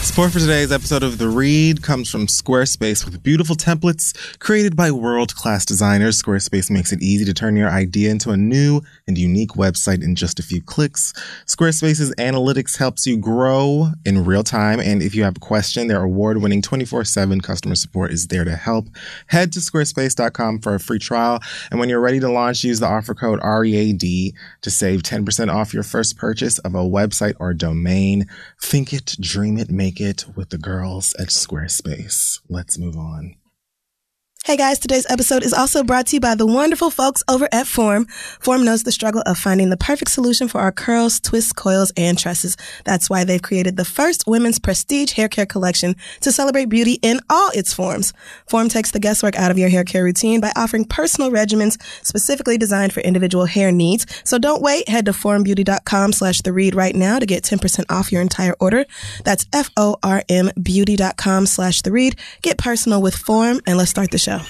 Support for today's episode of The Read comes from Squarespace. With beautiful templates created by world-class designers, Squarespace makes it easy to turn your idea into a new and unique website in just a few clicks. Squarespace's analytics helps you grow in real time, and if you have a question, their award-winning 24/7 customer support is there to help. Head to squarespace.com for a free trial, and when you're ready to launch, use the offer code READ to save 10% off your first purchase of a website or domain. Think it, dream it, make it with the girls at Squarespace. Let's move on. Hey guys, today's episode is also brought to you by the wonderful folks over at Form. Form knows the struggle of finding the perfect solution for our curls, twists, coils, and tresses. That's why they've created the first women's prestige hair care collection to celebrate beauty in all its forms. Form takes the guesswork out of your hair care routine by offering personal regimens specifically designed for individual hair needs. So don't wait. Head to formbeauty.com/theread right now to get 10% off your entire order. That's formbeauty.com/theread. Get personal with Form, and let's start the show.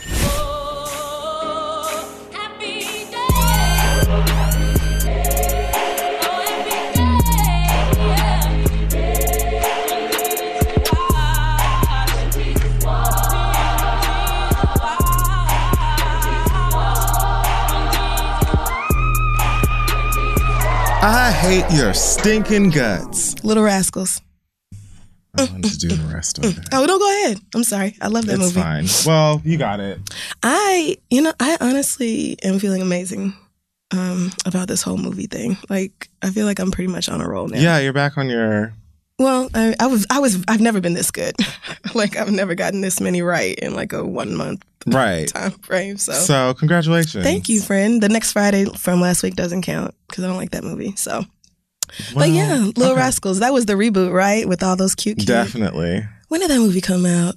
I hate your stinking guts. Little Rascals. I wanted to do the rest of it. Oh, no, go ahead. I'm sorry. I love that movie. It's fine. Well, you got it. I honestly am feeling amazing about this whole movie thing. Like, I feel like I'm pretty much on a roll now. Yeah, you're back on your... Well, I've never been this good. Like, I've never gotten this many right in like a 1 month time frame. So congratulations. Thank you, friend. The next Friday from last week doesn't count because I don't like that movie. So, well, but yeah, Little Rascals. That was the reboot, right? With all those cute kids. Definitely. When did that movie come out?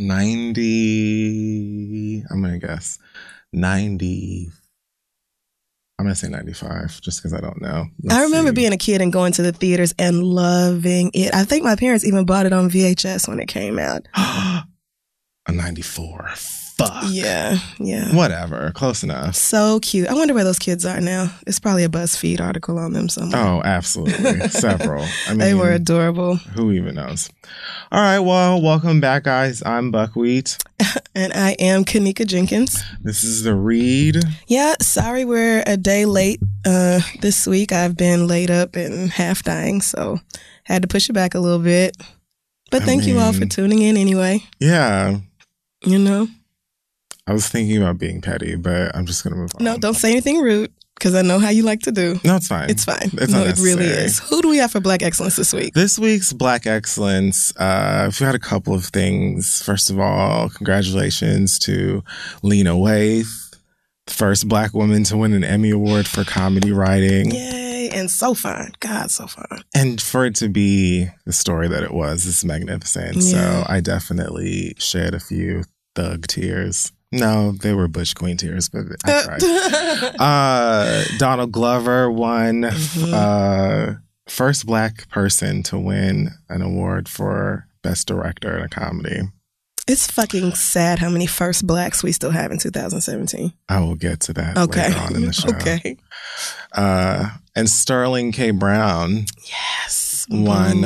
90. I'm gonna guess 90. I'm going to say 95, just because I don't know. I remember being a kid and going to the theaters and loving it. I think my parents even bought it on VHS when it came out. A 94. Fuck. Yeah. Whatever. Close enough. So cute. I wonder where those kids are now. It's probably a BuzzFeed article on them somewhere. Oh, absolutely. Several. I mean, they were adorable. Who even knows? All right. Well, welcome back, guys. I'm Buckwheat. And I am Kanika Jenkins. This is The Read. Yeah, sorry we're a day late this week. I've been laid up and half dying, so had to push it back a little bit. But thank you all for tuning in anyway. Yeah. You know? I was thinking about being petty, but I'm just going to move on. No, don't say anything rude, because I know how you like to do. No, it's fine. It's fine. It's no, it really is. Who do we have for Black Excellence this week? This week's Black Excellence, we've had a couple of things. First of all, congratulations to Lena Waithe, the first Black woman to win an Emmy Award for comedy writing. Yay, and so fun. God, so fun. And for it to be the story that it was, it's magnificent. Yeah. So I definitely shed a few thug tears. No, they were Bush Queen tears, but I cried. Donald Glover won first Black person to win an award for Best Director in a Comedy. It's fucking sad how many first Blacks we still have in 2017. I will get to that later on in the show. Okay. And Sterling K. Brown won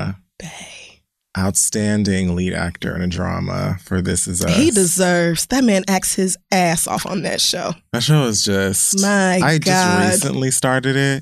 Outstanding Lead Actor in a Drama for This Is Us. He deserves. That man acts his ass off on that show. That show is just... I just recently started it.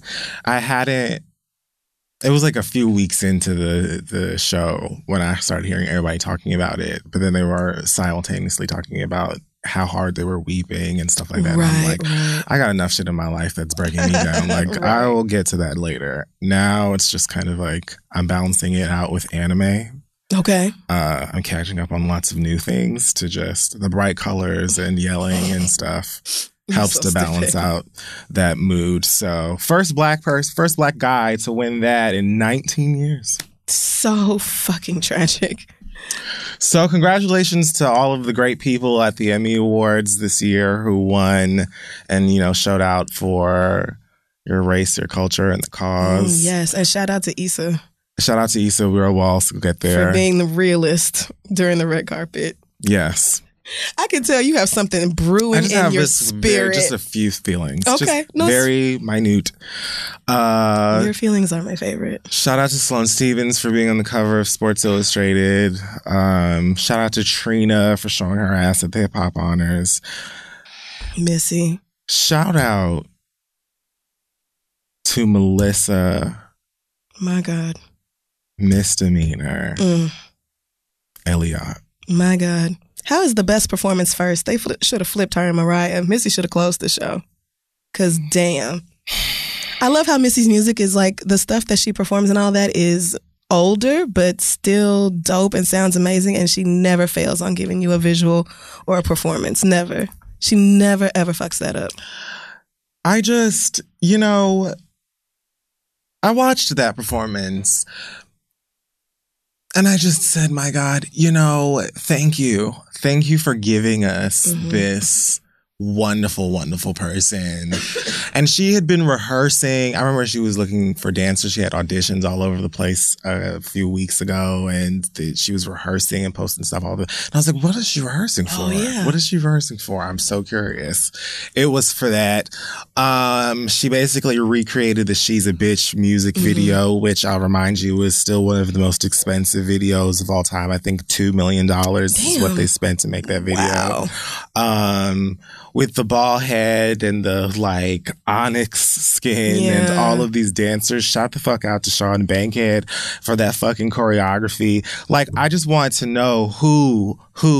It was like a few weeks into the show when I started hearing everybody talking about it. But then they were simultaneously talking about how hard they were weeping and stuff like that. Right, I'm like, I got enough shit in my life that's breaking me down. Like, I will get to that later. Now it's just kind of like I'm balancing it out with anime. Okay. I'm catching up on lots of new things to just the bright colors and yelling and stuff helps to balance out that mood. So first black guy to win that in 19 years. So fucking tragic. So congratulations to all of the great people at the Emmy Awards this year who won and, you know, showed out for your race, your culture, and the cause. Yes, and shout out to Issa. Shout out to Issa. We were all get there. For being the realist during the red carpet. Yes. I can tell you have something brewing in your spirit. Just a few feelings. Okay. Just very minute. Your feelings are my favorite. Shout out to Sloane Stephens for being on the cover of Sports Illustrated. Shout out to Trina for showing her ass at the Hip Hop Honors. Missy. Shout out to Melissa. My God. Misdemeanor. Elliott. My God. How is the best performance first? They should have flipped her and Mariah. Missy should have closed the show. Because damn. I love how Missy's music is like, the stuff that she performs and all that is older, but still dope and sounds amazing. And she never fails on giving you a visual or a performance. Never. She never, ever fucks that up. I just, I watched that performance and I just said, my God, thank you. Thank you for giving us this wonderful, wonderful person. And she had been rehearsing. I remember she was looking for dancers. She had auditions all over the place a few weeks ago, and she was rehearsing and posting stuff all over. And I was like, what is she rehearsing for? Oh, yeah. What is she rehearsing for? I'm so curious. It was for that. She basically recreated the She's a Bitch music video, which I'll remind you is still one of the most expensive videos of all time. I think $2 million is what they spent to make that video. Wow. With the ball head and the onyx skin and all of these dancers. Shout the fuck out to Sean Bankhead for that fucking choreography. I just want to know who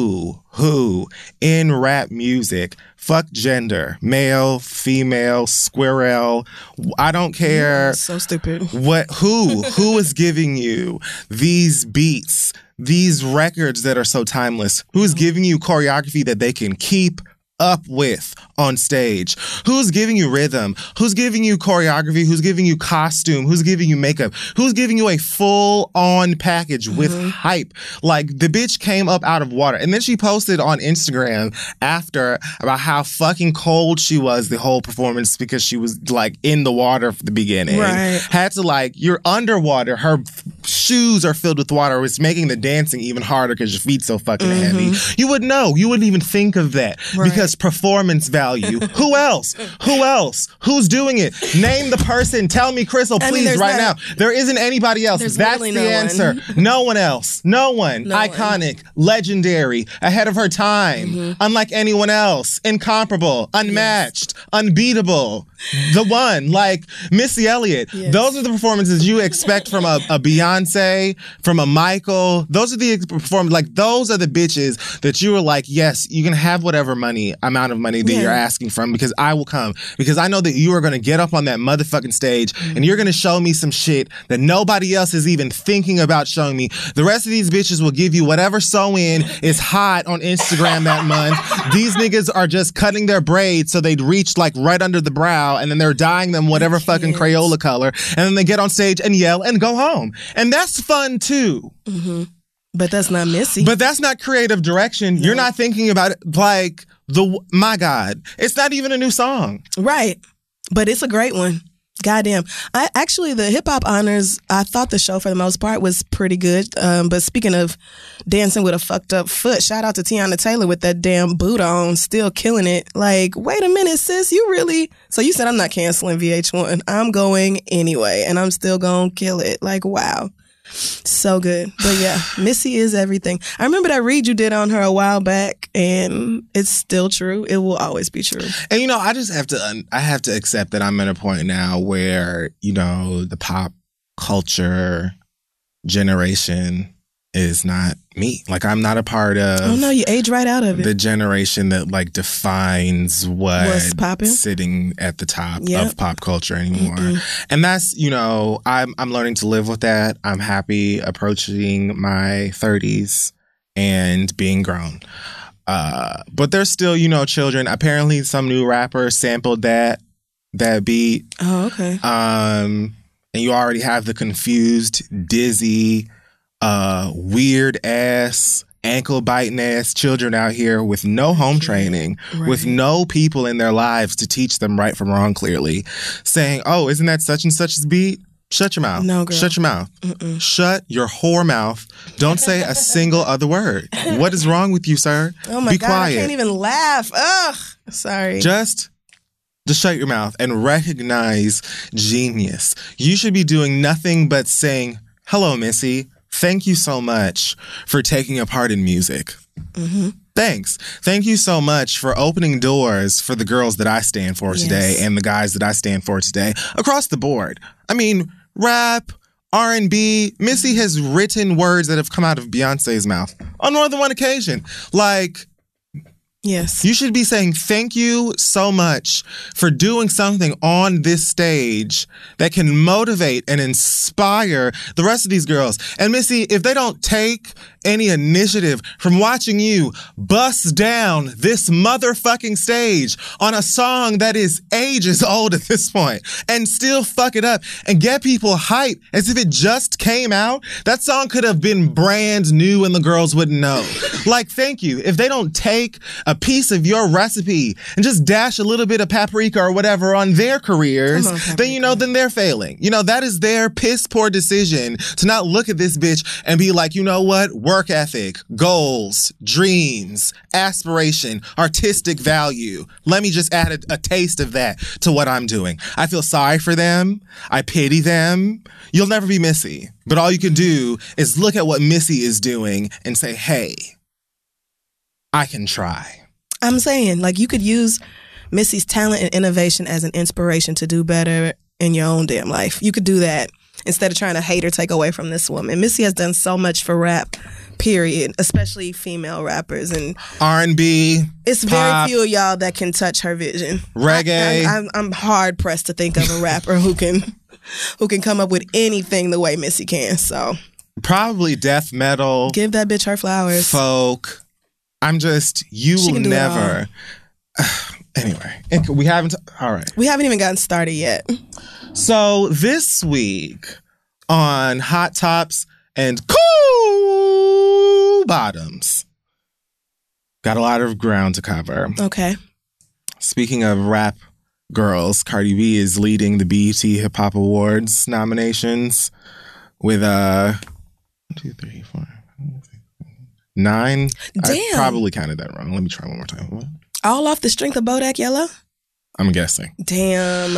in rap music, fuck gender, male, female, squirrel, I don't care. So stupid. Who is giving you these beats, these records that are so timeless? Who is giving you choreography that they can keep up with on stage? Who's giving you rhythm? Who's giving you choreography? Who's giving you costume? Who's giving you makeup? Who's giving you a full-on package with hype? The bitch came up out of water. And then she posted on Instagram after about how fucking cold she was the whole performance because she was in the water for the beginning. Right. Had to you're underwater. Her shoes are filled with water. It's making the dancing even harder because your feet's so fucking heavy. You would know. You wouldn't even think of that. Right. Because performance value. Who else? Who's doing it? Name the person. Tell me, Crystal, please, now. There isn't anybody else. That's the answer. No one else. No one. Iconic, legendary, ahead of her time, unlike anyone else, incomparable, unmatched, unbeatable. The one, Missy Elliott. Yes. Those are the performances you expect from a Beyonce, from a Michael. Those are the performances. Those are the bitches that you were yes, you can have whatever amount of money that you're asking from, because I will come, because I know that you are going to get up on that motherfucking stage and you're going to show me some shit that nobody else is even thinking about showing me. The rest of these bitches will give you whatever sew-in is hot on Instagram that month. These niggas are just cutting their braids so they'd reach right under the brow, and then they're dyeing them whatever fucking Crayola color, and then they get on stage and yell and go home. And that's fun too. But that's not Missy. But that's not creative direction. No. You're not thinking about it my God, it's not even a new song. Right. But it's a great one. Goddamn. The Hip Hop Honors, I thought the show for the most part was pretty good. But speaking of dancing with a fucked up foot, shout out to Tiana Taylor with that damn boot on, still killing it. Wait a minute, sis, you really... So you said I'm not canceling VH1. I'm going anyway, and I'm still gonna kill it. Wow. So good. But yeah, Missy is everything. I remember that read you did on her a while back, and it's still true. It will always be true. And I just have to accept that I'm at a point now where the pop culture generation is not me. I'm not a part of... Oh no, you age right out of it. The generation that defines what's popping, sitting at the top of pop culture anymore. And that's, I'm learning to live with that. I'm happy approaching my 30s and being grown. But there's still, children. Apparently some new rapper sampled that beat. Oh, okay. And you already have the confused, dizzy, weird ass, ankle biting ass children out here with no home training, with no people in their lives to teach them right from wrong clearly, saying, oh, isn't that such and such's beat? Shut your mouth. No, girl. Shut your mouth. Shut your whore mouth. Don't say a single other word. What is wrong with you, sir? Oh my Be God, quiet. I can't even laugh. Ugh. Sorry. Just shut your mouth and recognize genius. You should be doing nothing but saying, hello, Missy. Thank you so much for taking a part in music. Mm-hmm. Thanks. Thank you so much for opening doors for the girls that I stand for today and the guys that I stand for today across the board. I mean, rap, R&B. Missy has written words that have come out of Beyonce's mouth on more than one occasion. Like, yes. you should be saying thank you so much for doing something on this stage that can motivate and inspire the rest of these girls. And Missy, if they don't take any initiative from watching you bust down this motherfucking stage on a song that is ages old at this point and still fuck it up and get people hyped as if it just came out, that song could have been brand new and the girls wouldn't know. Like, thank you. If they don't take a piece of your recipe and just dash a little bit of paprika or whatever on their careers, then they're failing. That is their piss poor decision to not look at this bitch and be like, you know what? Work ethic, goals, dreams, aspiration, artistic value. Let me just add a taste of that to what I'm doing. I feel sorry for them. I pity them. You'll never be Missy. But all you can do is look at what Missy is doing and say, hey, I can try. I'm saying, like, you could use Missy's talent and innovation as an inspiration to do better in your own damn life. You could do that instead of trying to hate or take away from this woman. Missy has done so much for rap, period, especially female rappers. And R&B, it's pop, very few of y'all that can touch her vision. Reggae. I'm hard pressed to think of a rapper who can come up with anything the way Missy can. So probably death metal. Give that bitch her flowers. Folk. You will never. Anyway, we haven't. All right. We haven't even gotten started yet. So this week on Hot Tops and Cool Bottoms, got a lot of ground to cover. Okay. Speaking of rap girls, Cardi B is leading the BET Hip Hop Awards nominations with 1, 2, 3, 4, 9. Damn. I probably counted that wrong. Let me try one more time. All off the strength of Bodak Yellow? I'm guessing. Damn.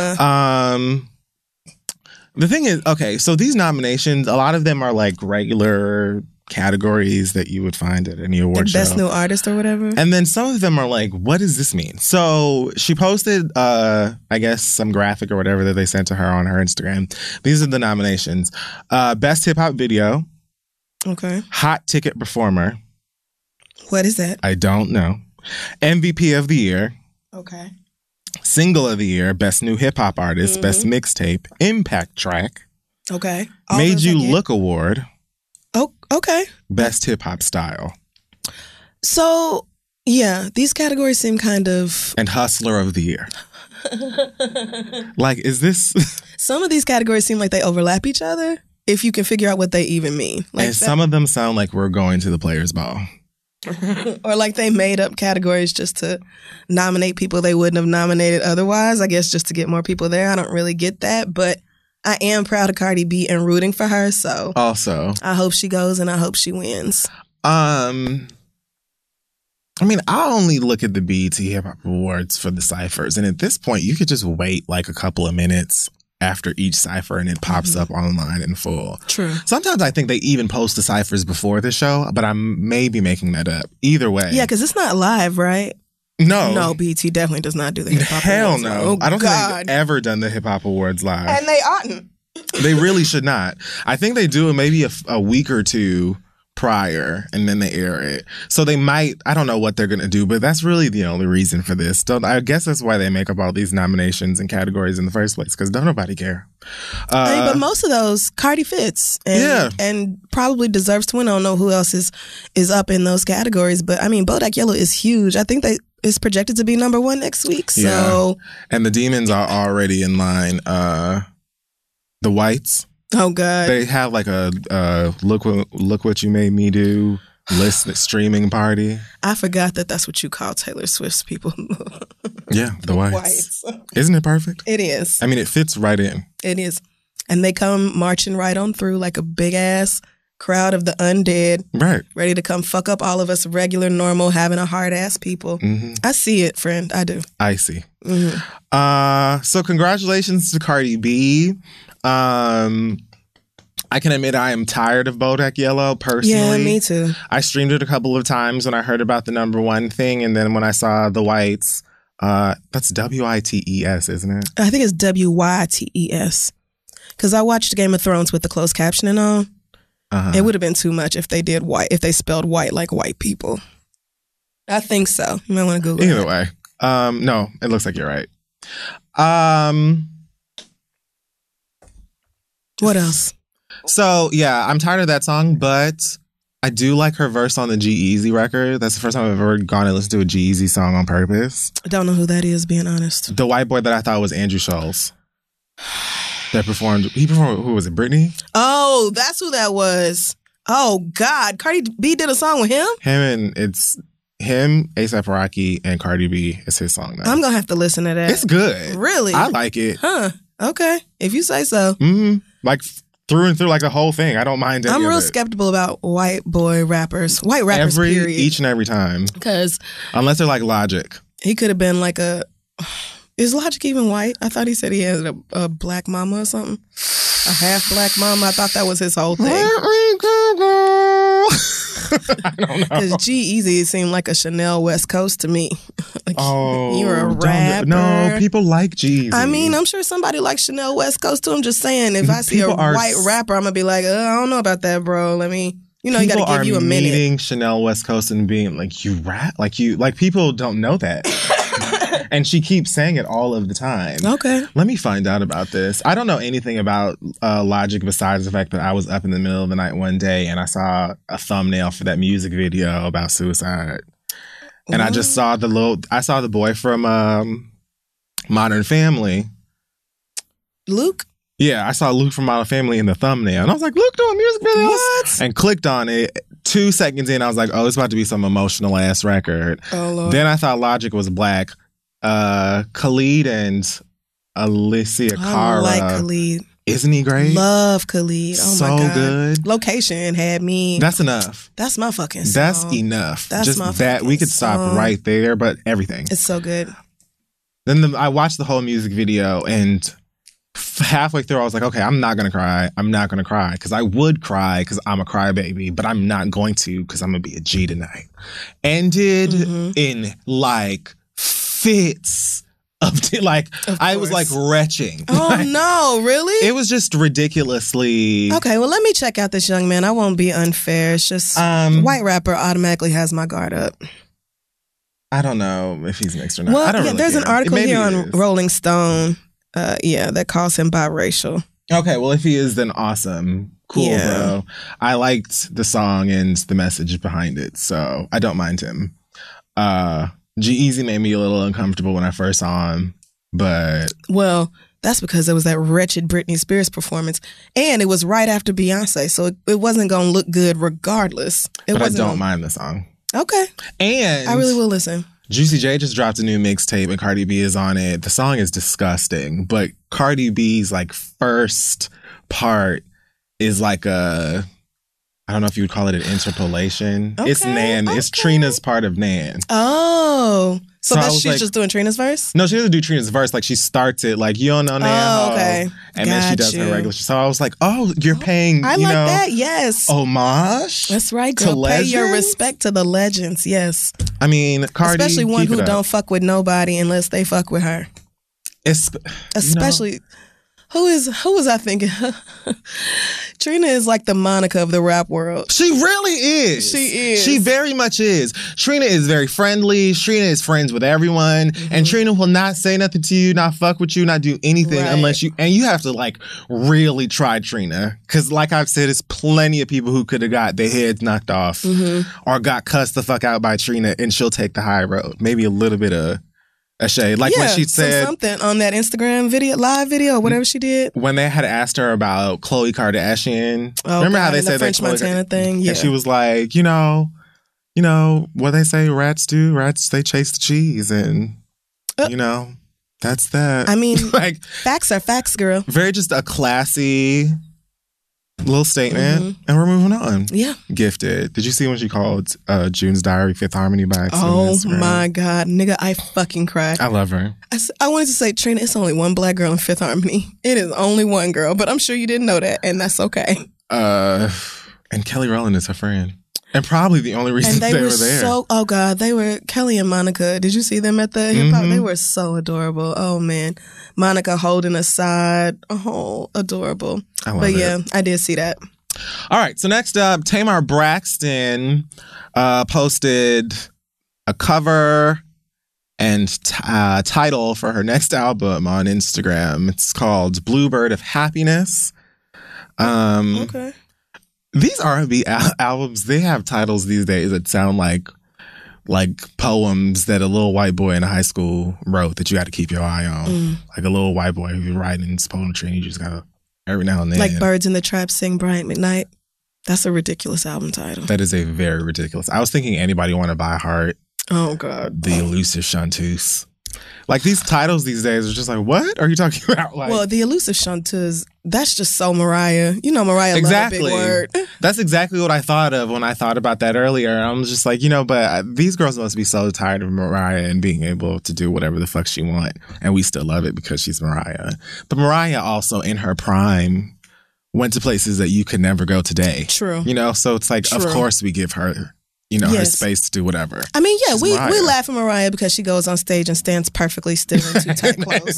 The thing is, okay, so these nominations, a lot of them are like regular categories that you would find at any award show. Best New Artist or whatever. And then some of them are like, what does this mean? So she posted, I guess, some graphic or whatever that they sent to her on her Instagram. These are the nominations. Best Hip Hop Video. Okay. Hot Ticket Performer. What is that? I don't know. MVP of the Year. Okay. Single of the Year. Best New Hip Hop Artist. Best Mixtape. Impact Track. Okay. Made You Look Award. Oh, okay. Best Hip Hop Style. So, yeah, these categories seem kind of... And Hustler of the Year. Like, is this... Some of these categories seem like they overlap each other, if you can figure out what they even mean. Like and some of them sound like we're going to the Players Ball. Or like they made up categories just to nominate people they wouldn't have nominated otherwise. I guess just to get more people there. I don't really get that, but I am proud of Cardi B and rooting for her. So also, I hope she goes and I hope she wins. I mean, I only look at the BET Hip Hop Awards for the ciphers, and at this point, you could just wait like a couple of minutes after each cipher and it pops up online in full. True. Sometimes I think they even post the ciphers before the show, but I may be making that up. Either way. Yeah, because it's not live, right? No, BET definitely does not do the Hip Hop Awards. Hell no. Oh, I don't think God. they've ever done the Hip Hop Awards live. And they oughtn't. They really should not. I think they do it maybe a week or two prior and then they air it. So they might, I don't know what they're going to do, but that's really the only reason for this. I guess that's why they make up all these nominations and categories in the first place, because don't nobody care. But most of those, Cardi fits. And probably deserves to win. I don't know who else is up in those categories, but I mean, Bodak Yellow is huge. I think it's projected to be number 1 next week. So, yeah. And the Demons are already in line. The Whites. Oh God! They have like a look what you made me do streaming party. I forgot that's what you call Taylor Swift's people. Yeah, the Whites. Isn't it perfect? It is. I mean, it fits right in. It is. and they come marching right on through like a big ass crowd of the undead, Right. ready to come fuck up all of us regular, normal, having a hard ass people. I see it, friend. I do. I see. So congratulations to Cardi B. I can admit I am tired of Bodak Yellow personally. Yeah, me too. I streamed it a couple of times when I heard about the #1 thing, and then when I saw the whites, that's WITES, isn't it? I think it's WYTES. Because I watched Game of Thrones with the closed captioning on. It would have been too much if they did white, if they spelled white like white people. I think so. You might want to Google Either it. way. No, it looks like you're right. What else? So, yeah, I'm tired of that song, but I do like her verse on the G-Eazy record. That's the first time I've ever gone and listened to a G-Eazy song on purpose. I don't know who that is, being honest. The white boy that I thought was Andrew Schultz. He performed, who was it, Britney? Oh, that's who that was. Oh, God. Cardi B did a song with him? It's him, A$AP Rocky, and Cardi B. It's his song now. I'm going to have to listen to that. It's good. Really? I like it. Huh. Okay. If you say so. Like, through and through, like the whole thing. I don't mind any I'm of real it. skeptical about white boy rappers. White rappers, period. Each and every time. Because unless they're like Logic. he could have been like a... Is Logic even white? I thought he said he had a black mama or something. A half black mama. I thought that was his whole thing. I don't know. Because G-Eazy seemed like a Chanel West Coast to me. Like, you're a rapper. No, people like G-Eazy. I mean, I'm sure somebody likes Chanel West Coast too. I'm just saying, if I see People a white rapper, I'm going to be like, I don't know about that, bro. Let me... You know, you got to give you a minute. People are meeting Chanel West Coast and being like, you rap? Like, people don't know that. And she keeps saying it all of the time. Okay. Let me find out about this. I don't know anything about Logic besides the fact that I was up in the middle of the night one day and I saw a thumbnail for that music video about suicide. And I just saw the boy from Modern Family. Luke? Yeah, I saw Luke from Modern Family in the thumbnail. And I was like, Luke doing music videos? What? And clicked on it. 2 seconds in, I was like, oh, it's about to be some emotional ass record. Oh, Lord. Then I thought Logic was black. Khalid and Alicia Cara. I like Khalid. Isn't he great? Love Khalid. Oh, so my God. good. Location had me. That's enough. That's my fucking song. That's enough. That's just my that. We could stop song. right there, but everything. It's so good. Then I watched the whole music video and halfway through I was like, okay, I'm not gonna cry. I'm not gonna cry because I would cry because I'm a crybaby, but I'm not going to because I'm gonna be a G tonight. Ended in like fits of I was like retching. Oh no, really? It was just ridiculously. Okay, well let me check out this young man. I won't be unfair. It's just white rapper automatically has my guard up. I don't know if he's mixed or not. Well, I don't really there's care. an article Maybe here it on is. Rolling Stone. That calls him biracial. Okay, well, if he is, then awesome. Cool, Yeah. bro. I liked the song and the message behind it, so I don't mind him. G-Eazy made me a little uncomfortable when I first saw him, but... Well, that's because it was that wretched Britney Spears performance, and it was right after Beyonce, so it wasn't going to look good regardless. But I don't mind the song. Okay. And... I really will listen. Juicy J just dropped a new mixtape and Cardi B is on it. The song is disgusting, but Cardi B's like first part is like a... I don't know if you would call it an interpolation. It's Nan. Okay. It's Trina's part of Nan. Oh. So I that's was she's like- just doing Trina's verse? No, she doesn't do Trina's verse. Like she starts it like, you don't know Nan. Oh, ho." okay. And then she does her regular. So I was like, oh, you're paying, I like that, yes. homage? That's right, to girl. Pay your legends? respect to the legends, yes. I mean, Cardi, Especially one keep who it up. don't fuck with nobody unless they fuck with her. Especially... Who was I thinking? Trina is like the Monica of the rap world. She really is. She is. She very much is. Trina is very friendly. Trina is friends with everyone. And Trina will not say nothing to you, not fuck with you, not do anything unless you... And you have to like really try Trina. Because like I've said, there's plenty of people who could have got their heads knocked off or got cussed the fuck out by Trina and she'll take the high road. Maybe a little bit of a shade. Like when she said... something on that Instagram video, live video, or whatever she did. When they had asked her about Khloe Kardashian, remember how they said the French Montana thing? Yeah. And she was like, you know what they say rats do? Rats, they chase the cheese and, you know, That's that. I mean, like, facts are facts, girl. very just a classy little statement, and we're moving on. Yeah. Gifted. Did you see when she called June's Diary Fifth Harmony by accident? Oh my God, nigga, I fucking cried. I love her. I wanted to say, Trina, it's only one black girl in Fifth Harmony. It is only one girl, but I'm sure you didn't know that, and that's okay. And Kelly Rowland is her friend. And probably the only reason they were there. Oh God, they were Kelly and Monica. Did you see them at the hip hop? They were so adorable. Oh man. Monica holding a side. Oh, adorable. I love it. I did see that. All right. So next up, Tamar Braxton posted a cover and title for her next album on Instagram. It's called Bluebird of Happiness. Okay. These R&B albums, they have titles these days that sound like poems that a little white boy in high school wrote that you got to keep your eye on. Like a little white boy who's writing his poetry and you just got to, every now and then. Like Birds in the Trap sing Bryant McKnight. That's a ridiculous album title. That is a very ridiculous. I was thinking Anybody Want to Buy Heart. Oh, God. The Elusive Chanteuse. Like these titles these days are just like, what are you talking about? Like, well, the Elusive Chanteuse, that's just so Mariah. You know, Mariah exactly. Love a big word. That's exactly what I thought of when I thought about that earlier. I was just like, but these girls must be so tired of Mariah and being able to do whatever the fuck she want. And we still love it because she's Mariah. But Mariah also in her prime went to places that you could never go today. True. So it's like, of course we give her her space to do whatever. I mean, yeah, we laugh at Mariah because she goes on stage and stands perfectly still in too tight clothes.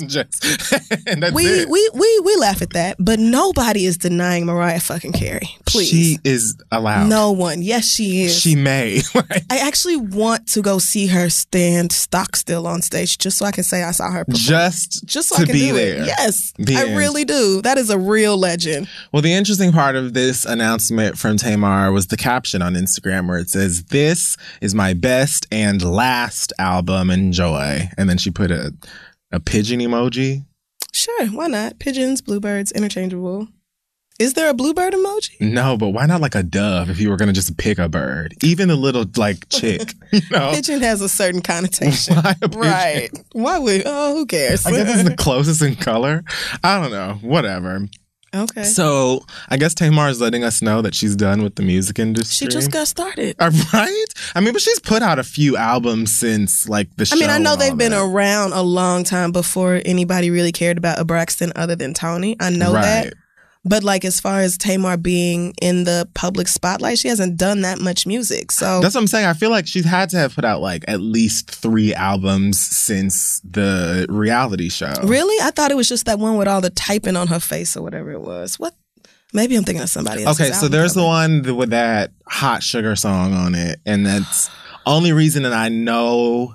And that's we laugh at that, but nobody is denying Mariah fucking Carey. Please. She is allowed. No one. Yes, she is. She may. I actually want to go see her stand stock still on stage just so I can say I saw her perform. Just so to I can be do there. It. Yes, I really do. That is a real legend. Well, the interesting part of this announcement from Tamar was the caption on Instagram where it says, "This is my best and last album. Enjoy." And then she put a pigeon emoji. Sure, why not? Pigeons, bluebirds, interchangeable. Is there a bluebird emoji? No, but why not like a dove if you were going to just pick a bird? Even a little like chick, Pigeon has a certain connotation. Why a pigeon? Right. Why would, who cares? I guess it's the closest in color. I don't know. Whatever. Okay. So I guess Tamar is letting us know that she's done with the music industry. She just got started. Right? I mean, but she's put out a few albums since like the show. I mean, I know they've been around a long time before anybody really cared about a Braxton other than Tony. I know that. But like as far as Tamar being in the public spotlight, she hasn't done that much music. So that's what I'm saying. I feel like she's had to have put out like at least 3 albums since the reality show. Really? I thought it was just that one with all the typing on her face or whatever it was. What? Maybe I'm thinking of somebody else. Okay, so there's the one with that Hot Sugar song on it. And that's only reason that I know,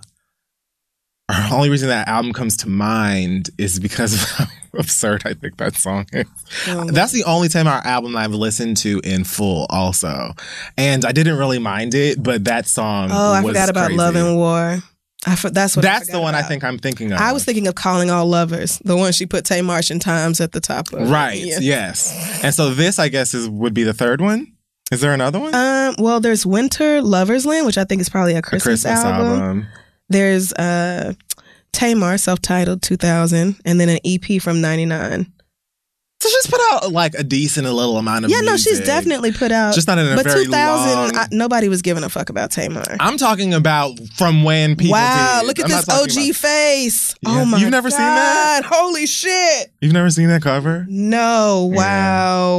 or only reason that album comes to mind is because of how absurd I think that song is. That's the only Tamar album I've listened to in full also. And I didn't really mind it, but that song was forgot about crazy. Love and War. That's the one I think I'm thinking of. I was thinking of Calling All Lovers, the one she put Tay Martian Times at the top of. Right, yes. And so this, I guess, would be the third one? Is there another one? Well, there's Winter Lover's Land, which I think is probably a Christmas album. There's Tamar, self-titled 2000, and then an EP from 99. So she's put out like a decent little amount of music. No, she's definitely put out. Just not in a very 2000, long... nobody was giving a fuck about Tamar. I'm talking about from when people did. Look at this OG face. Yeah. Oh my God. You've never seen that? Holy shit. You've never seen that cover? No. Wow.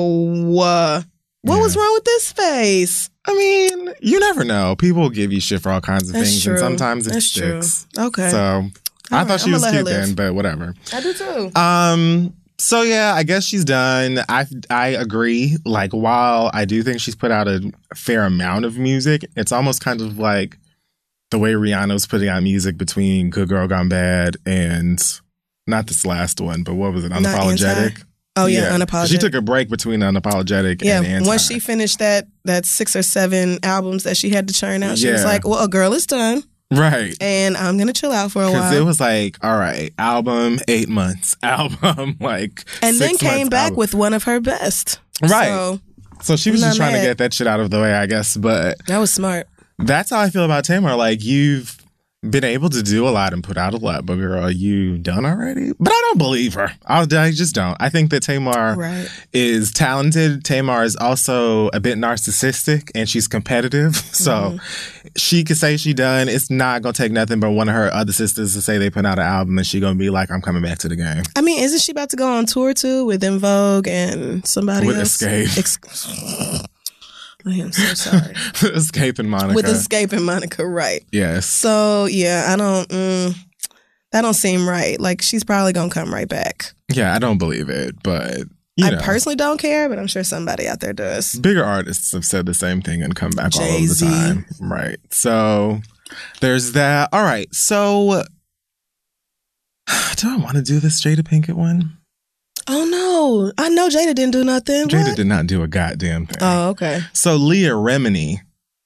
What was wrong with this face? I mean, you never know. People give you shit for all kinds of things, and sometimes it sticks. True. Okay. So I thought she was cute then, but whatever. I do too. So yeah, I guess she's done. I agree. Like, while I do think she's put out a fair amount of music, it's almost kind of like the way Rihanna's putting out music between Good Girl Gone Bad and not this last one, but what was it? Unapologetic. Oh yeah, Unapologetic. She took a break between Unapologetic and Anti. Once she finished that 6 or 7 albums that she had to churn out, she was like, well, a girl is done. Right. And I'm going to chill out for a while. Because it was like, all right, album 8 months, album like and 6 then came months, back album. with one of her best. Right. So she was just trying to get that shit out of the way, I guess. But that was smart. That's how I feel about Tamar. Like, you've been able to do a lot and put out a lot, but girl, are you done already? But I don't believe her. I just don't. I think that Tamar is talented. Tamar is also a bit narcissistic and she's competitive. So she could say she done. It's not going to take nothing but one of her other sisters to say they put out an album and she going to be like, I'm coming back to the game. I mean, isn't she about to go on tour too with En Vogue and somebody with else? Escape. I am so sorry. Escape and Monica. With Escape and Monica, right. Yes. So, yeah, that don't seem right. Like, she's probably going to come right back. Yeah, I don't believe it, but, I personally don't care, but I'm sure somebody out there does. Bigger artists have said the same thing and come back Jay-Z. all of the time. Right. So, there's that. All right. So, do I want to do this Jada Pinkett one? Oh, no. I know Jada didn't do nothing. Jada What? did not do a goddamn thing. Oh, okay. So Leah Remini.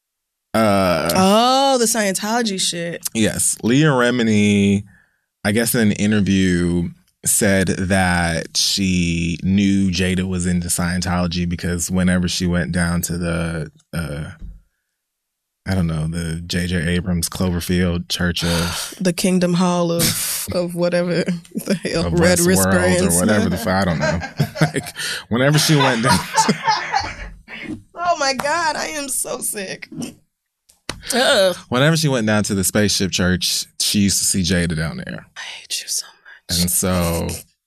The Scientology shit. Yes. Leah Remini, I guess in an interview, said that she knew Jada was into Scientology because whenever she went down to the, the J.J. Abrams Cloverfield Church of... the Kingdom Hall of whatever the hell, of Red Westworld or whatever the fuck, I don't know. Like, whenever she went down... Oh my God, I am so sick. Whenever she went down to the Spaceship Church, she used to see Jada down there. I hate you so much. And so...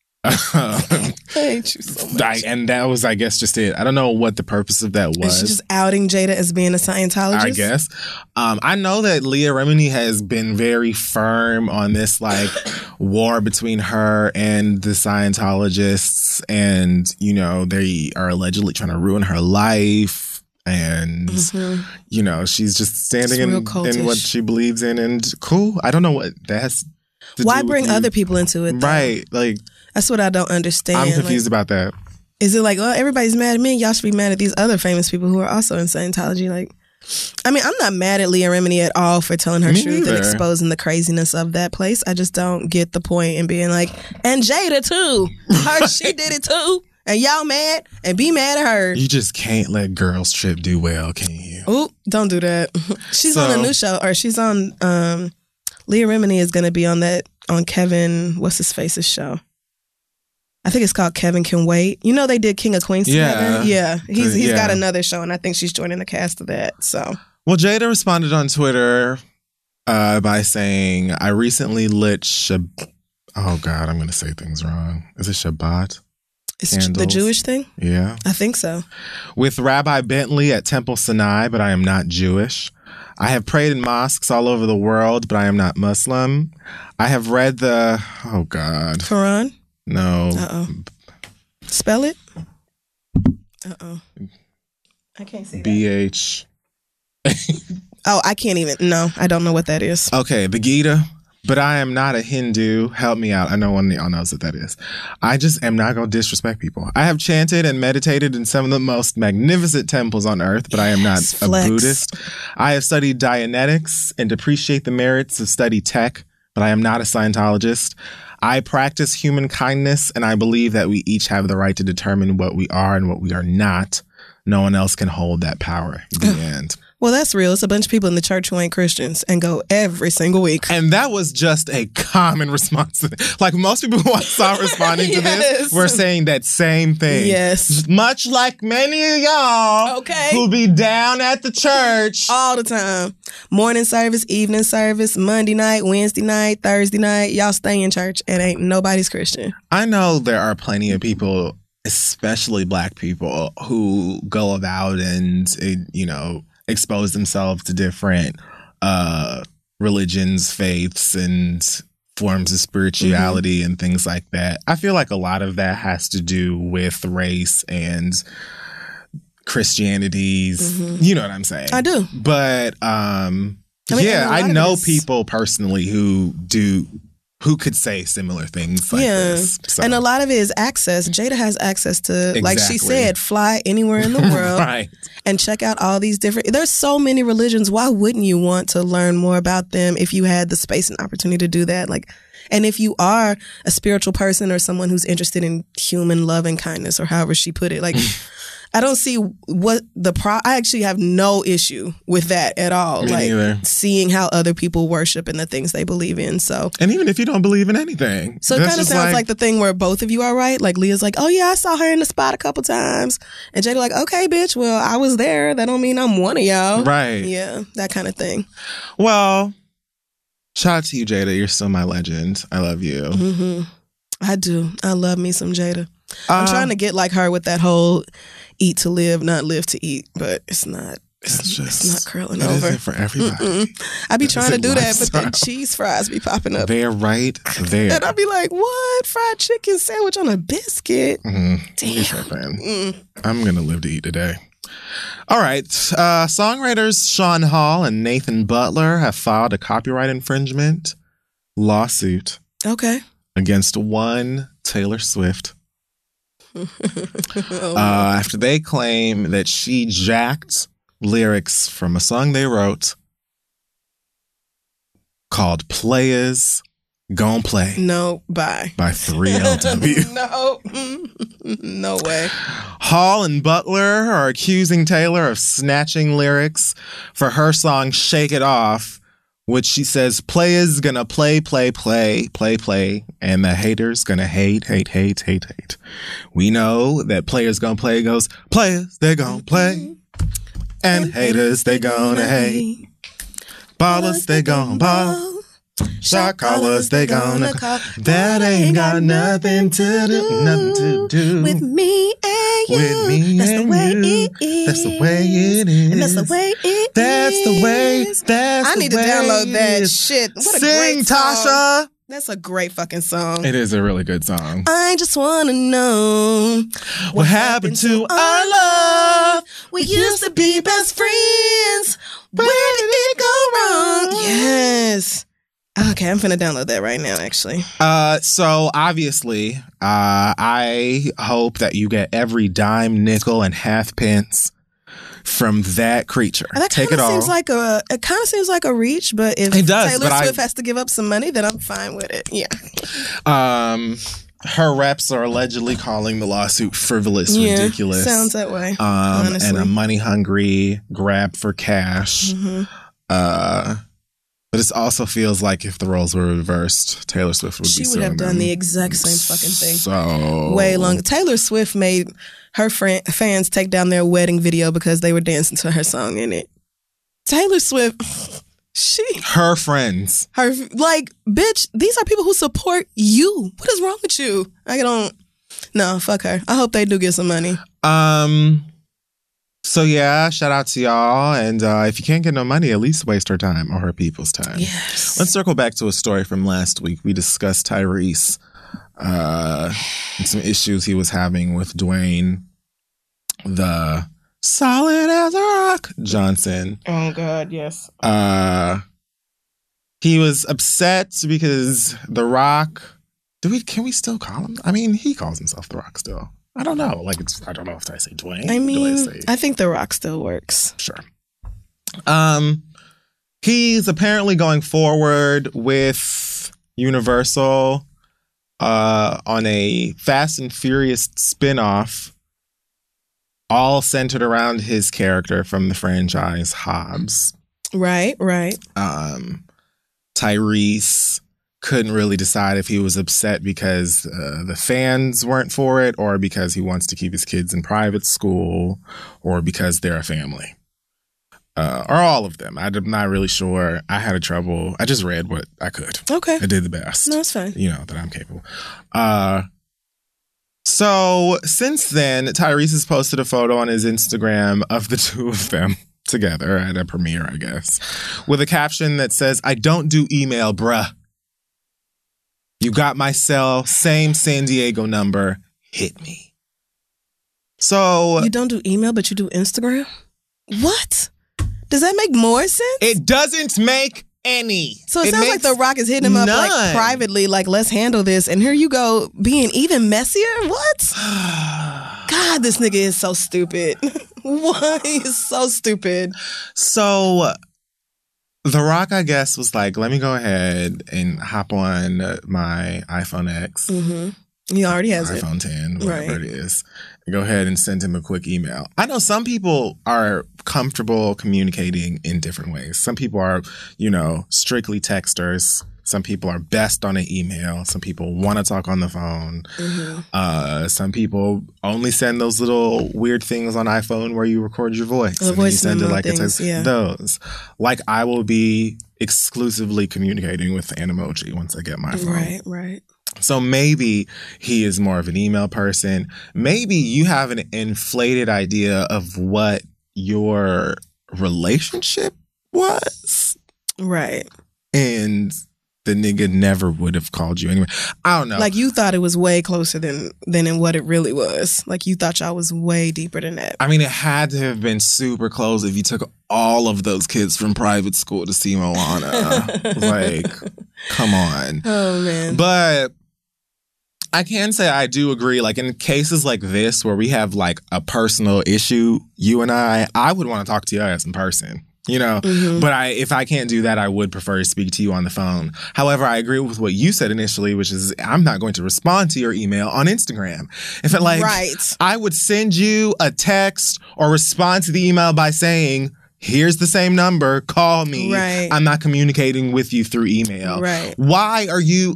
I hate you so much. And that was, I guess, just it. I don't know what the purpose of that was. Is she just outing Jada as being a Scientologist? I guess. I know that Leah Remini has been very firm on this, like, war between her and the Scientologists. And, you know, they are allegedly trying to ruin her life. And, you know, she's just standing in what she believes in. And cool. I don't know what that's to Why do bring with you. other people into it, though? Right. Like, that's what I don't understand. I'm confused about that. Is it like, well, everybody's mad at me, y'all should be mad at these other famous people who are also in Scientology? Like, I mean, I'm not mad at Leah Remini at all for telling her truth and exposing the craziness of that place. I just don't get the point in being like, and Jada too. She did it too. And y'all mad and be mad at her. You just can't let Girls Trip do well, can you? Ooh, don't do that. She's on a new show, or she's on, Leah Remini is going to be on Kevin, what's his face's show? I think it's called Kevin Can Wait. You know they did King of Queens together? Yeah. He's got another show, and I think she's joining the cast of that. So, well, Jada responded on Twitter by saying, I recently lit oh God, I'm going to say things wrong. Is it Shabbat? It's the Jewish thing? Yeah. I think so. With Rabbi Bentley at Temple Sinai, but I am not Jewish. I have prayed in mosques all over the world, but I am not Muslim. I have read the, oh God. Quran? No. Uh-oh. Spell it? Uh-oh. I can't see BH. Oh, I can't even. No, I don't know what that is. Okay, the Gita. But I am not a Hindu. Help me out. I know one of y'all knows what that is. I just am not going to disrespect people. I have chanted and meditated in some of the most magnificent temples on earth, but I am not a Buddhist. I have studied Dianetics and appreciate the merits of study tech, but I am not a Scientologist. I practice human kindness, and I believe that we each have the right to determine what we are and what we are not. No one else can hold that power. The end. Well, that's real. It's a bunch of people in the church who ain't Christians and go every single week. And that was just a common response. Like most people who I saw responding to this were saying that same thing. Yes. Much like many of y'all who be down at the church. All the time. Morning service, evening service, Monday night, Wednesday night, Thursday night. Y'all stay in church and ain't nobody's Christian. I know there are plenty of people, especially Black people, who go about and, expose themselves to different religions, faiths, and forms of spirituality and things like that. I feel like a lot of that has to do with race and Christianities. You know what I'm saying? I do. But I know people personally who could say similar things like this. So. And a lot of it is access. Jada has access to, like she said, fly anywhere in the world right. and check out all these different... There's so many religions. Why wouldn't you want to learn more about them if you had the space and opportunity to do that? And if you are a spiritual person or someone who's interested in human love and kindness, or however she put it, I don't see what I actually have no issue with that at all. Me neither. Seeing how other people worship and the things they believe in. So, and even if you don't believe in anything. So it kind of sounds like the thing where both of you are right. Like Leah's like, oh yeah, I saw her in the spot a couple times. And Jada like, okay, bitch, well, I was there. That don't mean I'm one of y'all. Right. Yeah, that kind of thing. Well, shout out to you, Jada. You're still my legend. I love you. Mm-hmm. I do. I love me some Jada. I'm trying to get like her with that whole eat to live, not live to eat, but it's not. It's not curling over. It isn't for everybody. I be trying to do that, but then cheese fries be popping up. They're right there. And I be like, what? Fried chicken sandwich on a biscuit? Damn. I'm going to live to eat today. All right. Songwriters Sean Hall and Nathan Butler have filed a copyright infringement lawsuit. Okay. Against one Taylor Swift. After they claim that she jacked lyrics from a song they wrote called Players Gon' Play. No, bye. By 3LW. No way. Hall and Butler are accusing Taylor of snatching lyrics for her song Shake It Off, which she says players gonna play, and the haters gonna hate. We know that players gonna play goes, players, they gonna play, and haters, they gonna hate. Ballers, they gonna ball. Shot callers, they gonna call. That ain't got nothing to do with me and you. With me that's and the way you. It is. That's the way it is. And that's the way it that's is. The way. That's I need to download that shit. What a Sing, great song. Tasha. That's a great fucking song. It is a really good song. I just want to know what happened to our love. We used to be best friends. Where did it go wrong? Yes. Okay, I'm finna download that right now, actually. So obviously, I hope that you get every dime, nickel, and half pence from that creature. Take it all. It kind of seems like a reach, but if it does, Taylor Swift has to give up some money, then I'm fine with it. Yeah. Her reps are allegedly calling the lawsuit frivolous, ridiculous. Sounds that way. Honestly. And a money-hungry grab for cash. Mm-hmm. But it also feels like if the roles were reversed, Taylor Swift would be suing them. She would have done the exact same fucking thing. So way longer. Taylor Swift made her fans take down their wedding video because they were dancing to her song in it. Taylor Swift, her friends. Bitch, these are people who support you. What is wrong with you? No, fuck her. I hope they do get some money. So yeah, shout out to y'all. And if you can't get no money, at least waste her time or her people's time. Yes. Let's circle back to a story from last week. We discussed Tyrese and some issues he was having with Dwayne, the solid as a rock Johnson. Oh God, yes. He was upset because The Rock. Can we still call him? I mean, he calls himself The Rock still. I don't know. I don't know if I say Dwayne. I mean, I think The Rock still works. Sure. He's apparently going forward with Universal on a Fast and Furious spinoff, all centered around his character from the franchise Hobbs. Right. Tyrese couldn't really decide if he was upset because the fans weren't for it, or because he wants to keep his kids in private school, or because they're a family, or all of them. I'm not really sure. I had trouble. I just read what I could. Okay. I did the best. No, it's fine. You know, that I'm capable. So since then, Tyrese has posted a photo on his Instagram of the two of them together at a premiere, I guess, with a caption that says, "I don't do email, bruh. You got my cell, same San Diego number, hit me." So you don't do email, but you do Instagram? What? Does that make more sense? It doesn't make any. So it sounds like The Rock is hitting him up like privately, like, let's handle this. And here you go, being even messier? What? God, this nigga is so stupid. What? He is so stupid. So The Rock, I guess, was like, let me go ahead and hop on my iPhone X. Mm-hmm. He already has iPhone 10, whatever it is. go ahead and send him a quick email. I know some people are comfortable communicating in different ways. Some people are, strictly texters. Some people are best on an email. Some people want to talk on the phone. Mm-hmm. Some people only send those little weird things on iPhone where you record your voice. And then you send it like it's those. Like I will be exclusively communicating with an emoji once I get my phone. Right. So maybe he is more of an email person. Maybe you have an inflated idea of what your relationship was. Right. And the nigga never would have called you anyway. I don't know. Like you thought it was way closer than in what it really was. Like you thought y'all was way deeper than that. I mean, it had to have been super close if you took all of those kids from private school to see Moana. Like, come on. Oh, man. But I can say I do agree. Like in cases like this where we have like a personal issue, you and I would want to talk to your ass in person. Mm-hmm. But if I can't do that, I would prefer to speak to you on the phone. However, I agree with what you said initially, which is I'm not going to respond to your email on Instagram. If it I would send you a text or respond to the email by saying, here's the same number, call me. Right. I'm not communicating with you through email. Right. Why are you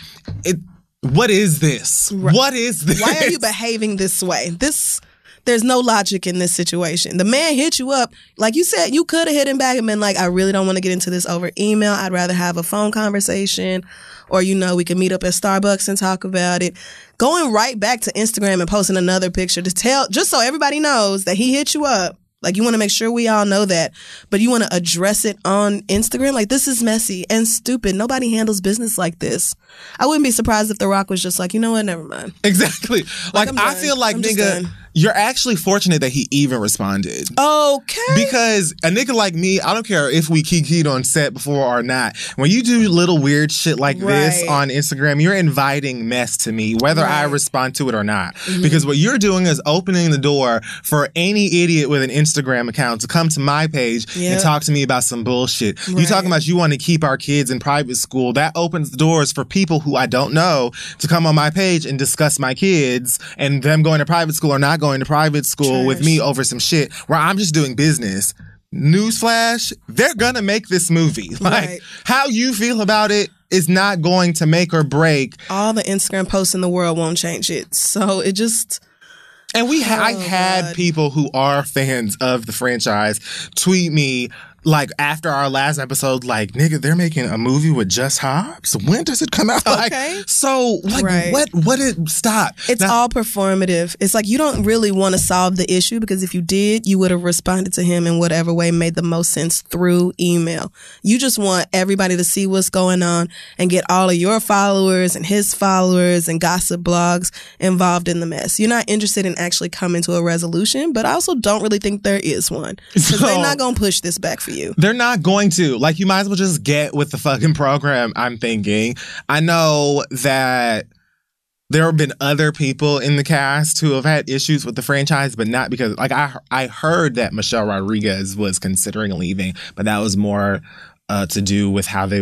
what is this? Right. What is this? Why are you behaving this way? There's no logic in this situation. The man hit you up. Like you said, you could have hit him back and been like, I really don't want to get into this over email. I'd rather have a phone conversation. Or, we can meet up at Starbucks and talk about it. Going right back to Instagram and posting another picture to tell, just so everybody knows that he hit you up. Like, you want to make sure we all know that. But you want to address it on Instagram? Like, this is messy and stupid. Nobody handles business like this. I wouldn't be surprised if The Rock was just like, you know what? Never mind. Exactly. Like I feel like, nigga, you're actually fortunate that he even responded. Okay. Because a nigga like me, I don't care if we kikied on set before or not. When you do little weird shit like this on Instagram, you're inviting mess to me, whether I respond to it or not. Mm-hmm. Because what you're doing is opening the door for any idiot with an Instagram account to come to my page and talk to me about some bullshit. You talking about you want to keep our kids in private school. That opens the doors for people who I don't know to come on my page and discuss my kids and them going to private school or not going to private school with me over some shit where I'm just doing business. Newsflash, they're gonna make this movie. Like, how you feel about it is not going to make or break. All the Instagram posts in the world won't change it. So it just... And I had people who are fans of the franchise tweet me, like, after our last episode, like, nigga, they're making a movie with Just Hobbs? When does it come out? Okay. Like, so, like, what did... Stop. It's all performative. It's like you don't really want to solve the issue because if you did, you would have responded to him in whatever way made the most sense through email. You just want everybody to see what's going on and get all of your followers and his followers and gossip blogs involved in the mess. You're not interested in actually coming to a resolution, but I also don't really think there is one because they're not going to push this back for you. They're not going to. Like, you might as well just get with the fucking program, I'm thinking. I know that there have been other people in the cast who have had issues with the franchise, but not because, like, I heard that Michelle Rodriguez was considering leaving, but that was more to do with how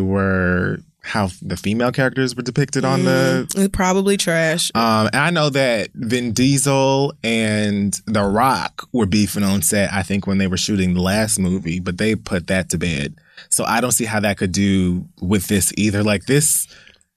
the female characters were depicted on the... Probably trash. And I know that Vin Diesel and The Rock were beefing on set, I think, when they were shooting the last movie, but they put that to bed. So I don't see how that could do with this either. Like, this...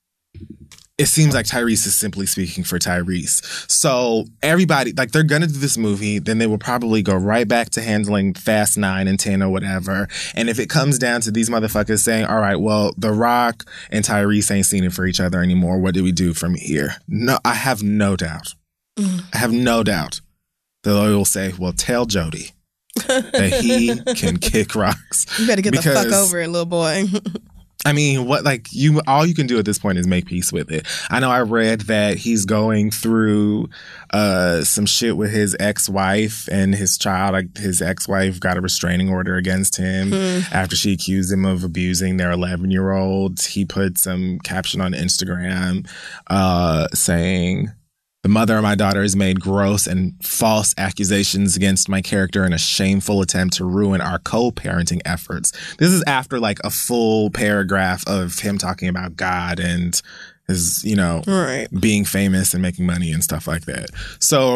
It seems like Tyrese is simply speaking for Tyrese. So everybody, like, they're going to do this movie, then they will probably go right back to handling Fast 9 and 10 or whatever. And if it comes down to these motherfuckers saying, all right, well, The Rock and Tyrese ain't seen it for each other anymore. What do we do from here? No, I have no doubt. I have no doubt that they will say, well, tell Jody that he can kick rocks. You better get the fuck over it, little boy. I mean, all you can do at this point is make peace with it. I know I read that he's going through some shit with his ex-wife and his child. Like, his ex-wife got a restraining order against him after she accused him of abusing their 11-year-old. He put some caption on Instagram saying, "The mother of my daughter has made gross and false accusations against my character in a shameful attempt to ruin our co-parenting efforts." This is after, like, a full paragraph of him talking about God and his, being famous and making money and stuff like that. So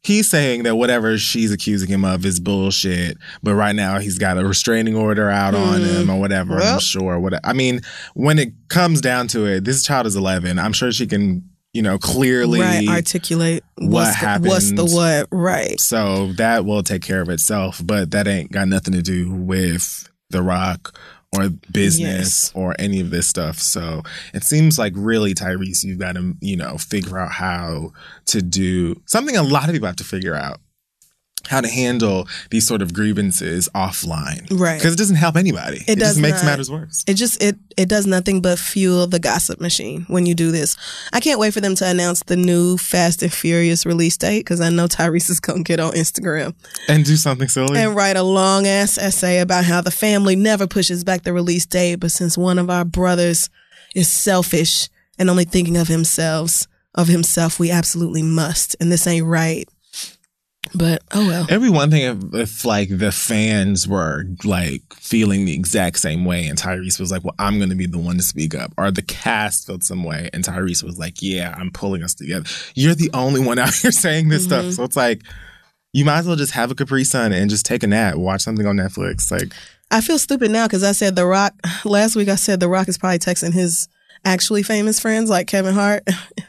he's saying that whatever she's accusing him of is bullshit, but right now he's got a restraining order out on him or whatever. Well, I'm sure. I mean, when it comes down to it, this child is 11. I'm sure she can, clearly articulate what happened. What's the what, right? So that will take care of itself, but that ain't got nothing to do with The Rock or business or any of this stuff. So it seems like really, Tyrese, you've got to, figure out how to do something a lot of people have to figure out. How to handle these sort of grievances offline. Right. Because it doesn't help anybody. It just makes matters worse. It does nothing but fuel the gossip machine when you do this. I can't wait for them to announce the new Fast and Furious release date because I know Tyrese is going to get on Instagram. And do something silly. And write a long-ass essay about how the family never pushes back the release date, but since one of our brothers is selfish and only thinking of himself, we absolutely must. And this ain't right. But oh well. It'd be one thing if like the fans were like feeling the exact same way and Tyrese was like, well, I'm going to be the one to speak up. Or the cast felt some way and Tyrese was like, yeah, I'm pulling us together. You're the only one out here saying this stuff. So it's like, you might as well just have a Capri Sun and just take a nap, watch something on Netflix. Like, I feel stupid now because I said The Rock. Last week I said The Rock is probably texting his actually famous friends like Kevin Hart.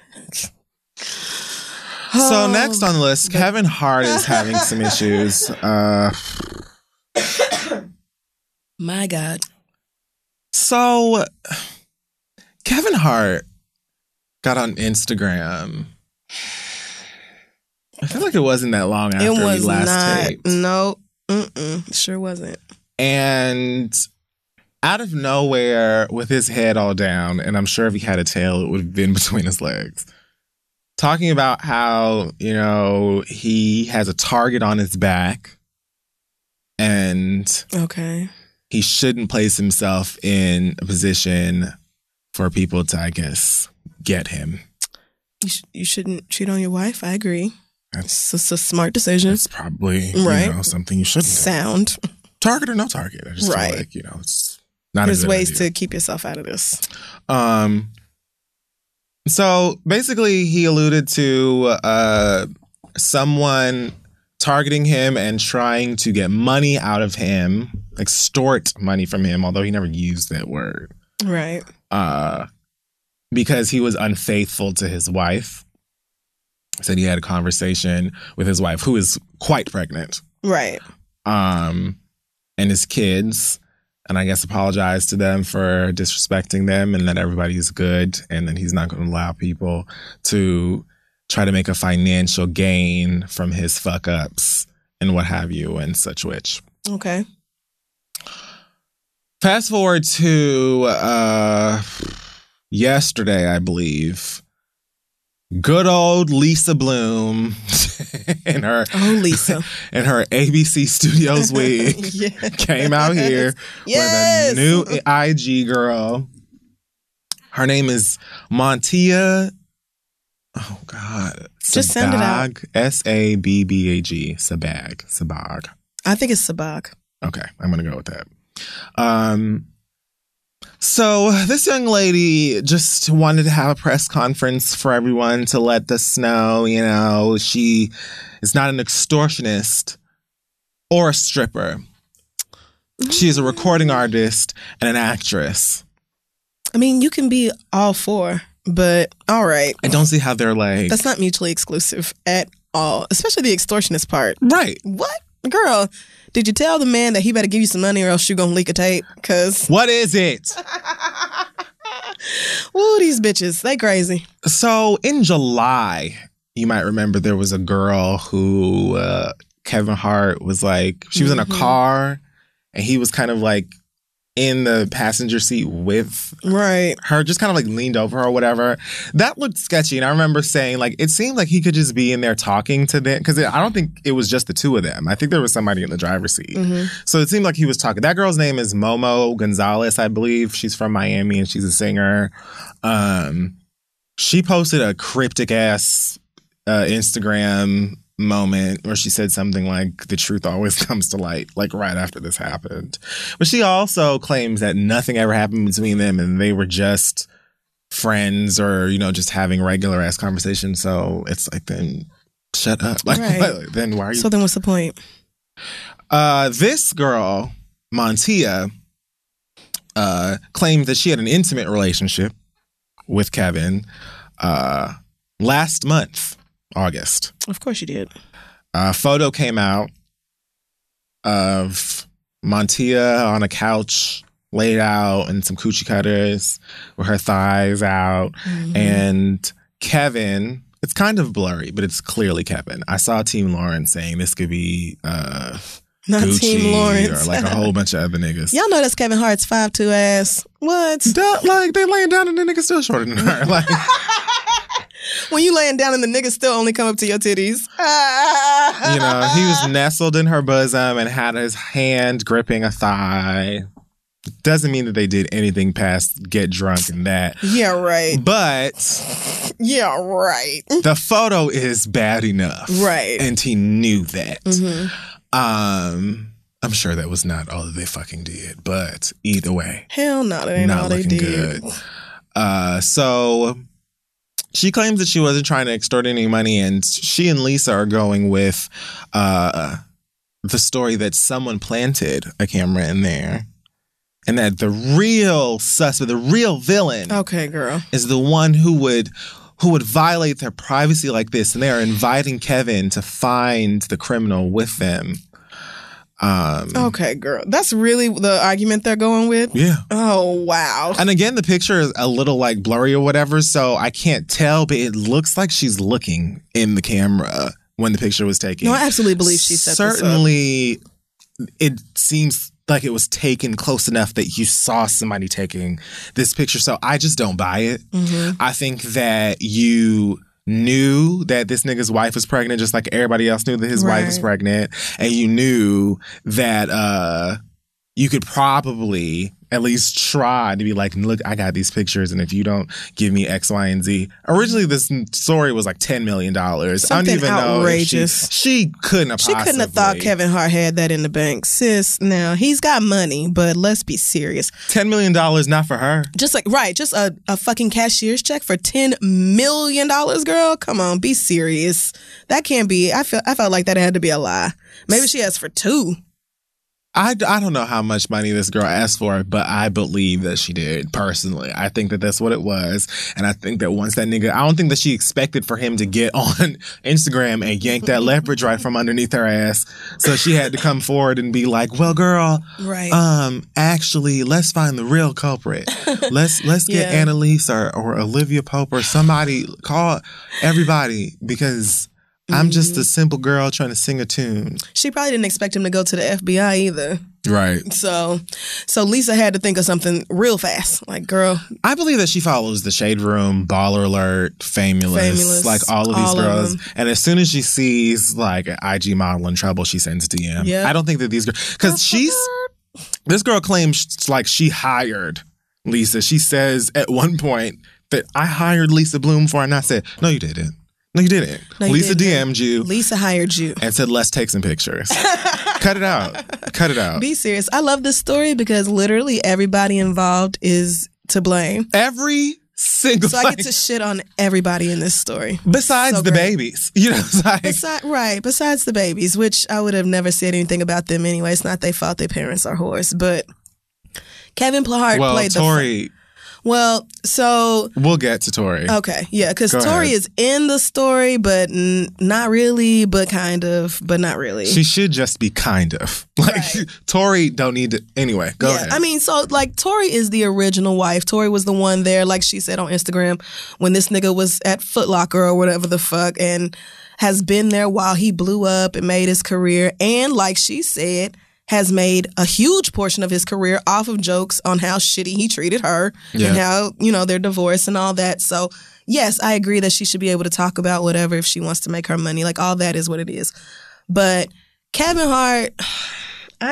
So next on the list, Kevin Hart is having some issues. My God. So Kevin Hart got on Instagram. I feel like it wasn't that long after he last taped. No, sure wasn't. And out of nowhere, with his head all down, and I'm sure if he had a tail, it would have been between his legs. Talking about how, he has a target on his back and he shouldn't place himself in a position for people to, I guess, get him. You shouldn't cheat on your wife. I agree. It's a smart decision. It's probably, something you shouldn't do. Sound. Target or no target. I just feel like, it's not There's a good ways idea. to keep yourself out of this. So basically, he alluded to someone targeting him and trying to get money out of him, extort money from him, although he never used that word. Right. Because he was unfaithful to his wife. Said he had a conversation with his wife, who is quite pregnant. Right. And his kids. And I guess apologize to them for disrespecting them and that everybody's good and that he's not going to allow people to try to make a financial gain from his fuck ups and what have you and such which. Okay. Fast forward to yesterday, I believe. Good old Lisa Bloom in her in her ABC Studios wig came out here with a new IG girl. Her name is Montia. Oh God, just send it out. Sabbag. Sabag. I think it's Sabag. Okay, I'm gonna go with that. So this young lady just wanted to have a press conference for everyone to let us know, she is not an extortionist or a stripper. She is a recording artist and an actress. I mean, you can be all four, but all right. I don't see how they're like... That's not mutually exclusive at all, especially the extortionist part. Right. What? Girl, did you tell the man that he better give you some money or else you gonna leak a tape? Cause what is it? Ooh, these bitches, they crazy. So in July, you might remember there was a girl who Kevin Hart was like, she was in a car and he was kind of like in the passenger seat with her, just kind of like leaned over her or whatever. That looked sketchy. And I remember saying, like, it seemed like he could just be in there talking to them. Because I don't think it was just the two of them. I think there was somebody in the driver's seat. So it seemed like he was talking. That girl's name is Momo Gonzalez, I believe. She's from Miami and she's a singer. She posted a cryptic-ass Instagram moment where she said something like, the truth always comes to light, like right after this happened. But she also claims that nothing ever happened between them and they were just friends or, just having regular ass conversations. So it's like, then shut up. Like, Right. then why are you? So then what's the point? This girl, Montia, claimed that she had an intimate relationship with Kevin last month, August. Of course you did. A photo came out of Montia on a couch, laid out in some coochie cutters with her thighs out. Mm-hmm. And Kevin, it's kind of blurry, but it's clearly Kevin. I saw Team Lawrence saying this could be Not Gucci Team Lawrence. or like a whole bunch of other niggas. Y'all know that's Kevin Hart's 5'2" ass. What? Like, they laying down and the nigga still shorter than her. Like, When you laying down and the niggas still only come up to your titties. you know, he was nestled in her bosom and had his hand gripping a thigh. Doesn't mean that they did anything past get drunk and that. Yeah, right. But Yeah, right. the photo is bad enough. Right. And he knew that. Mm-hmm. I'm sure that was not all that they fucking did, but either way. Hell no, that ain't Not all they looking did. good. So she claims that she wasn't trying to extort any money, and she and Lisa are going with the story that someone planted a camera in there, and that the real suspect, the real villain, Okay, girl. is the one who would violate their privacy like this, and they are inviting Kevin to find the criminal with them. Okay, girl. That's really the argument they're going with? Yeah. Oh, wow. And again, the picture is a little like blurry or whatever, so I can't tell, but it looks like she's looking in the camera when the picture was taken. No, I absolutely believe she set this up. Certainly, it seems like it was taken close enough that you saw somebody taking this picture, so I just don't buy it. Mm-hmm. I think that you knew that this nigga's wife was pregnant just like everybody else knew that his wife was pregnant, and you knew that you could probably at least try to be like, look, I got these pictures, and if you don't give me X, Y, and Z. Originally, this story was like $10 million. Something I don't even outrageous. know if she couldn't have She couldn't have thought Kevin Hart had that in the bank. Sis, now, he's got money, but let's be serious. $10 million, not for her. Just a fucking cashier's check for $10 million, girl? Come on, be serious. That can't be. I felt like that had to be a lie. Maybe she asked for $2. I don't know how much money this girl asked for, but I believe that she did, personally. I think that that's what it was. And I think that once that nigga, I don't think that she expected for him to get on Instagram and yank that leverage right from underneath her ass. So she had to come forward and be like, well, girl, actually, let's find the real culprit. Let's get Annalise or Olivia Pope or somebody, call everybody, because I'm just a simple girl trying to sing a tune. She probably didn't expect him to go to the FBI either. Right. So Lisa had to think of something real fast. Like, girl. I believe that she follows the Shade Room, Baller Alert, Famous, like all of these girls. And as soon as she sees like an IG model in trouble, she sends DM. Yep. I don't think that these girls, because this girl claims like she hired Lisa. She says at one point that I hired Lisa Bloom for, and I said, no, you didn't. No, you didn't. No, you Lisa didn't. DM'd you. Lisa hired you. And said, let's take some pictures. Cut it out. Cut it out. Be serious. I love this story because literally everybody involved is to blame. Every single So I get to shit on everybody in this story. Besides So the great. babies. You know, it's like, Besides the babies, which I would have never said anything about them anyway. It's not their fault their parents are whores. But Kevin Hart played Tori. So We'll get to Tori. okay, yeah, because Go Tori ahead. is in the story, but not really, but kind of, but not really. She should just be kind of. Like, Right. Tori don't need to. Anyway, go ahead. I mean, so like Tori is the original wife. Tori was the one there, like she said on Instagram, when this nigga was at Foot Locker or whatever the fuck, and has been there while he blew up and made his career. And like she said, has made a huge portion of his career off of jokes on how shitty he treated her Yeah. and how, you know, they're divorced and all that. So yes, I agree that she should be able to talk about whatever if she wants to make her money. Like, all that is what it is. But Kevin Hart, I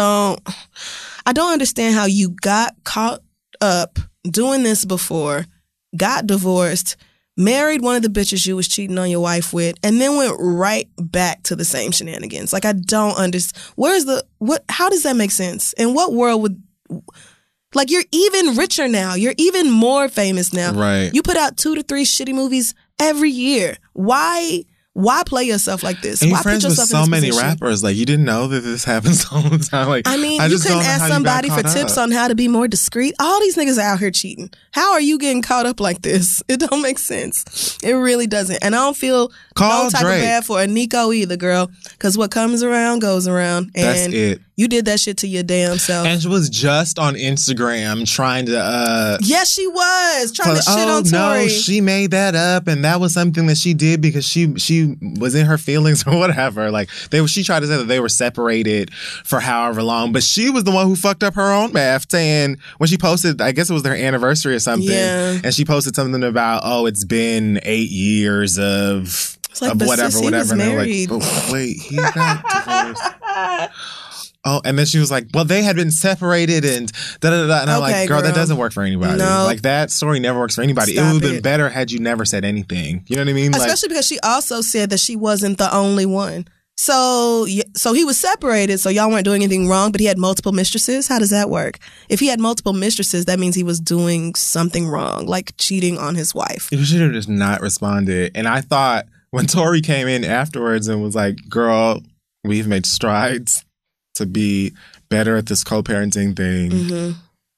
don't understand how you got caught up doing this before, got divorced, married one of the bitches you was cheating on your wife with, and then went right back to the same shenanigans. Like, I don't understand. How does that make sense? In what world would, like, you're even richer now. You're even more famous now. Right. You put out 2 to 3 shitty movies every year. Why Why play yourself like this? And Why you're friends put with yourself so in this many position? rappers. Like, you didn't know that this happens all the time. Like, I mean, I you just couldn't don't know ask how you got somebody for caught tips up. on how to be more discreet. All these niggas are out here cheating. How are you getting caught up like this? It don't make sense. It really doesn't. And I don't feel Call no type Drake. of bad for a Nico either, girl. Because what comes around goes around. And That's it. you did that shit to your damn self. And she was just on Instagram trying to Yes, she was trying to shit on no, Tory. she made that up, and that was something that she did because she was in her feelings or whatever. Like she tried to say that they were separated for however long, but she was the one who fucked up her own math, saying when she posted, I guess it was their anniversary or something, and she posted something about, it's been 8 years of but whatever, sis, he whatever. was And they were married. like, oh, wait, he got divorced. Oh, and then she was like, well, they had been separated and da-da-da-da. And I'm Okay, like, girl, that girl. doesn't work for anybody. No. Like, that story never works for anybody. It Stop would have been it. better had you never said anything. You know what I mean? Especially because she also said that she wasn't the only one. So he was separated, so y'all weren't doing anything wrong, but he had multiple mistresses? How does that work? If he had multiple mistresses, that means he was doing something wrong, like cheating on his wife. You should have just not responded. And I thought when Tori came in afterwards and was like, girl, we've made strides to be better at this co-parenting thing. Mm-hmm.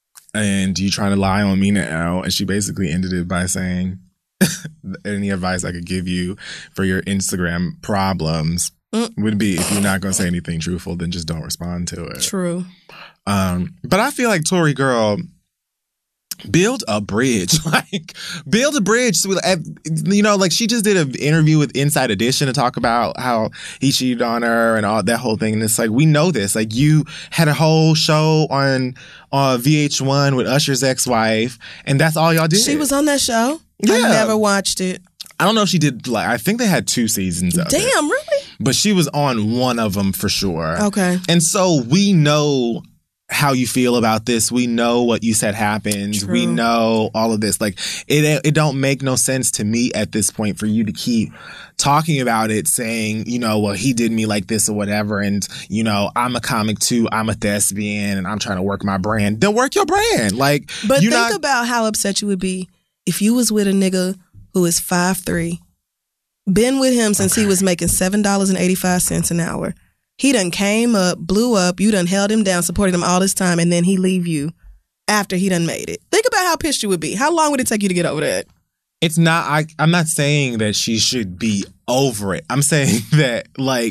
And you trying to lie on me now. And she basically ended it by saying, any advice I could give you for your Instagram problems would be, if you're not going to say anything truthful, then just don't respond to it. True. But I feel like Tory, girl, build a bridge. Like, build a bridge. You know, like, she just did an interview with Inside Edition to talk about how he cheated on her and all that whole thing. And it's like, we know this. Like, you had a whole show on VH1 with Usher's ex-wife, and that's all y'all did. She was on that show? Yeah. I never watched it. I don't know if she did, like, I think they had 2 seasons of it. Damn, really? But she was on one of them for sure. Okay. And so we know how you feel about this. We know what you said happened. True. We know all of this. Like, it don't make no sense to me at this point for you to keep talking about it, saying, you know, well, he did me like this or whatever. And, you know, I'm a comic too. I'm a thespian and I'm trying to work my brand. Then work your brand. Like, but think about how upset you would be if you was with a nigga who is 5'3", been with him since he was making $7.85 an hour. He done came up, blew up, you done held him down, supported him all this time, and then he leave you after he done made it. Think about how pissed you would be. How long would it take you to get over that? It's not, I'm not saying that she should be over it. I'm saying that, like,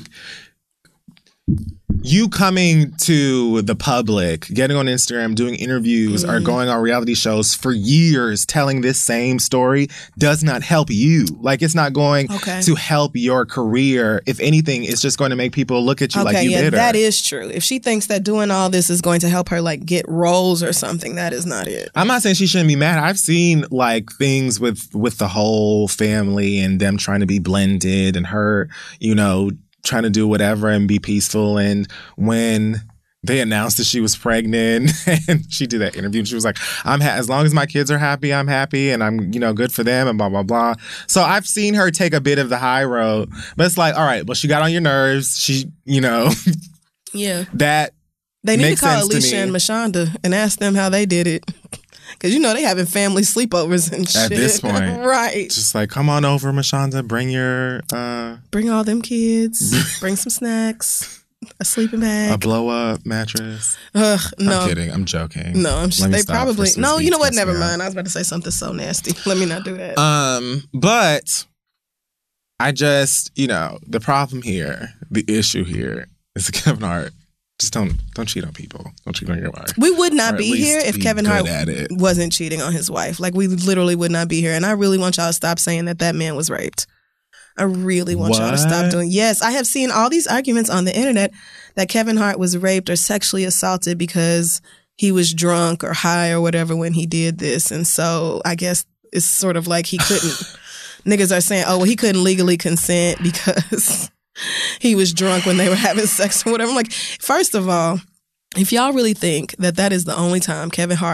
you coming to the public, getting on Instagram, doing interviews, or going on reality shows for years telling this same story does not help you. Like, it's not going to help your career. If anything, it's just going to make people look at you like you bitter. That is true. If she thinks that doing all this is going to help her, like, get roles or something, that is not it. I'm not saying she shouldn't be mad. I've seen, like, things with the whole family and them trying to be blended and her, you know, trying to do whatever and be peaceful. And when they announced that she was pregnant and she did that interview and she was like, as long as my kids are happy, I'm happy and I'm, you know, good for them and blah, blah, blah. So I've seen her take a bit of the high road, but it's like, all right, well, she got on your nerves. She, you know, yeah, that they need makes to call sense to Alicia me. and Mashonda and ask them how they did it. Because, you know, they having family sleepovers and shit. At this point. Right. Just like, come on over, Mashonda. Bring your... bring all them kids. Bring some snacks. A sleeping bag. A blow-up mattress. No. I'm kidding. I'm joking. No, they probably... No, you know what? Never mind. Out. I was about to say something so nasty. Let me not do that. But I just, you know, the problem here, the issue here is Kevin Hart. Just don't cheat on people. Don't cheat on your wife. We would not be here if Kevin Hart it. wasn't cheating on his wife. Like, we literally would not be here. And I really want y'all to stop saying that man was raped. I really want y'all to stop doing... Yes, I have seen all these arguments on the internet that Kevin Hart was raped or sexually assaulted because he was drunk or high or whatever when he did this. And so I guess it's sort of like he couldn't... Niggas are saying, oh, well, he couldn't legally consent because... he was drunk when they were having sex or whatever. I'm like, first of all, if y'all really think that is the only time Kevin Hart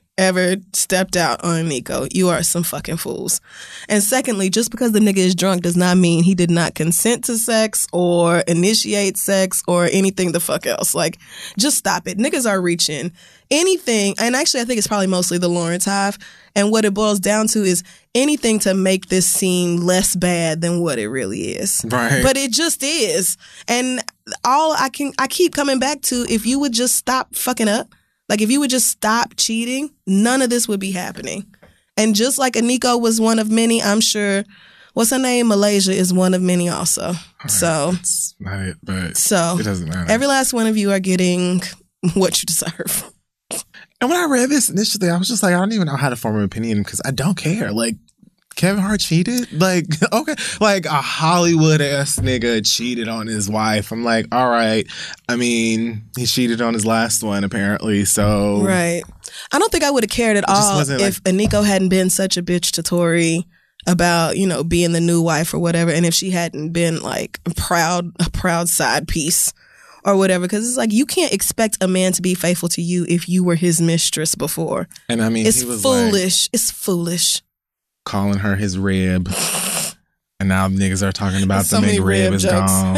ever stepped out on Nico, you are some fucking fools. And secondly, just because the nigga is drunk does not mean he did not consent to sex or initiate sex or anything the fuck else. Like, just stop it. Niggas are reaching anything. And actually, I think it's probably mostly the Lawrence Hive. And what it boils down to is anything to make this seem less bad than what it really is. Right. But it just is. And all I keep coming back to, if you would just stop fucking up, like if you would just stop cheating, none of this would be happening. And just like Aniko was one of many, I'm sure, what's her name? Malaysia is one of many also. Right. So That's not it, but it doesn't matter. Every last one of you are getting what you deserve. And when I read this initially, I was just like, I don't even know how to form an opinion because I don't care. Like, Kevin Hart cheated? Like, okay. Like, a Hollywood-ass nigga cheated on his wife. I'm like, all right. I mean, he cheated on his last one, apparently, so... Right. I don't think I would have cared at all if Aniko hadn't been such a bitch to Tori about, you know, being the new wife or whatever, and if she hadn't been, like, a proud side piece or whatever, because it's like, you can't expect a man to be faithful to you if you were his mistress before. And I mean, it's he was foolish. Like, it's foolish. Calling her his rib. And now niggas are talking about the McRib is gone.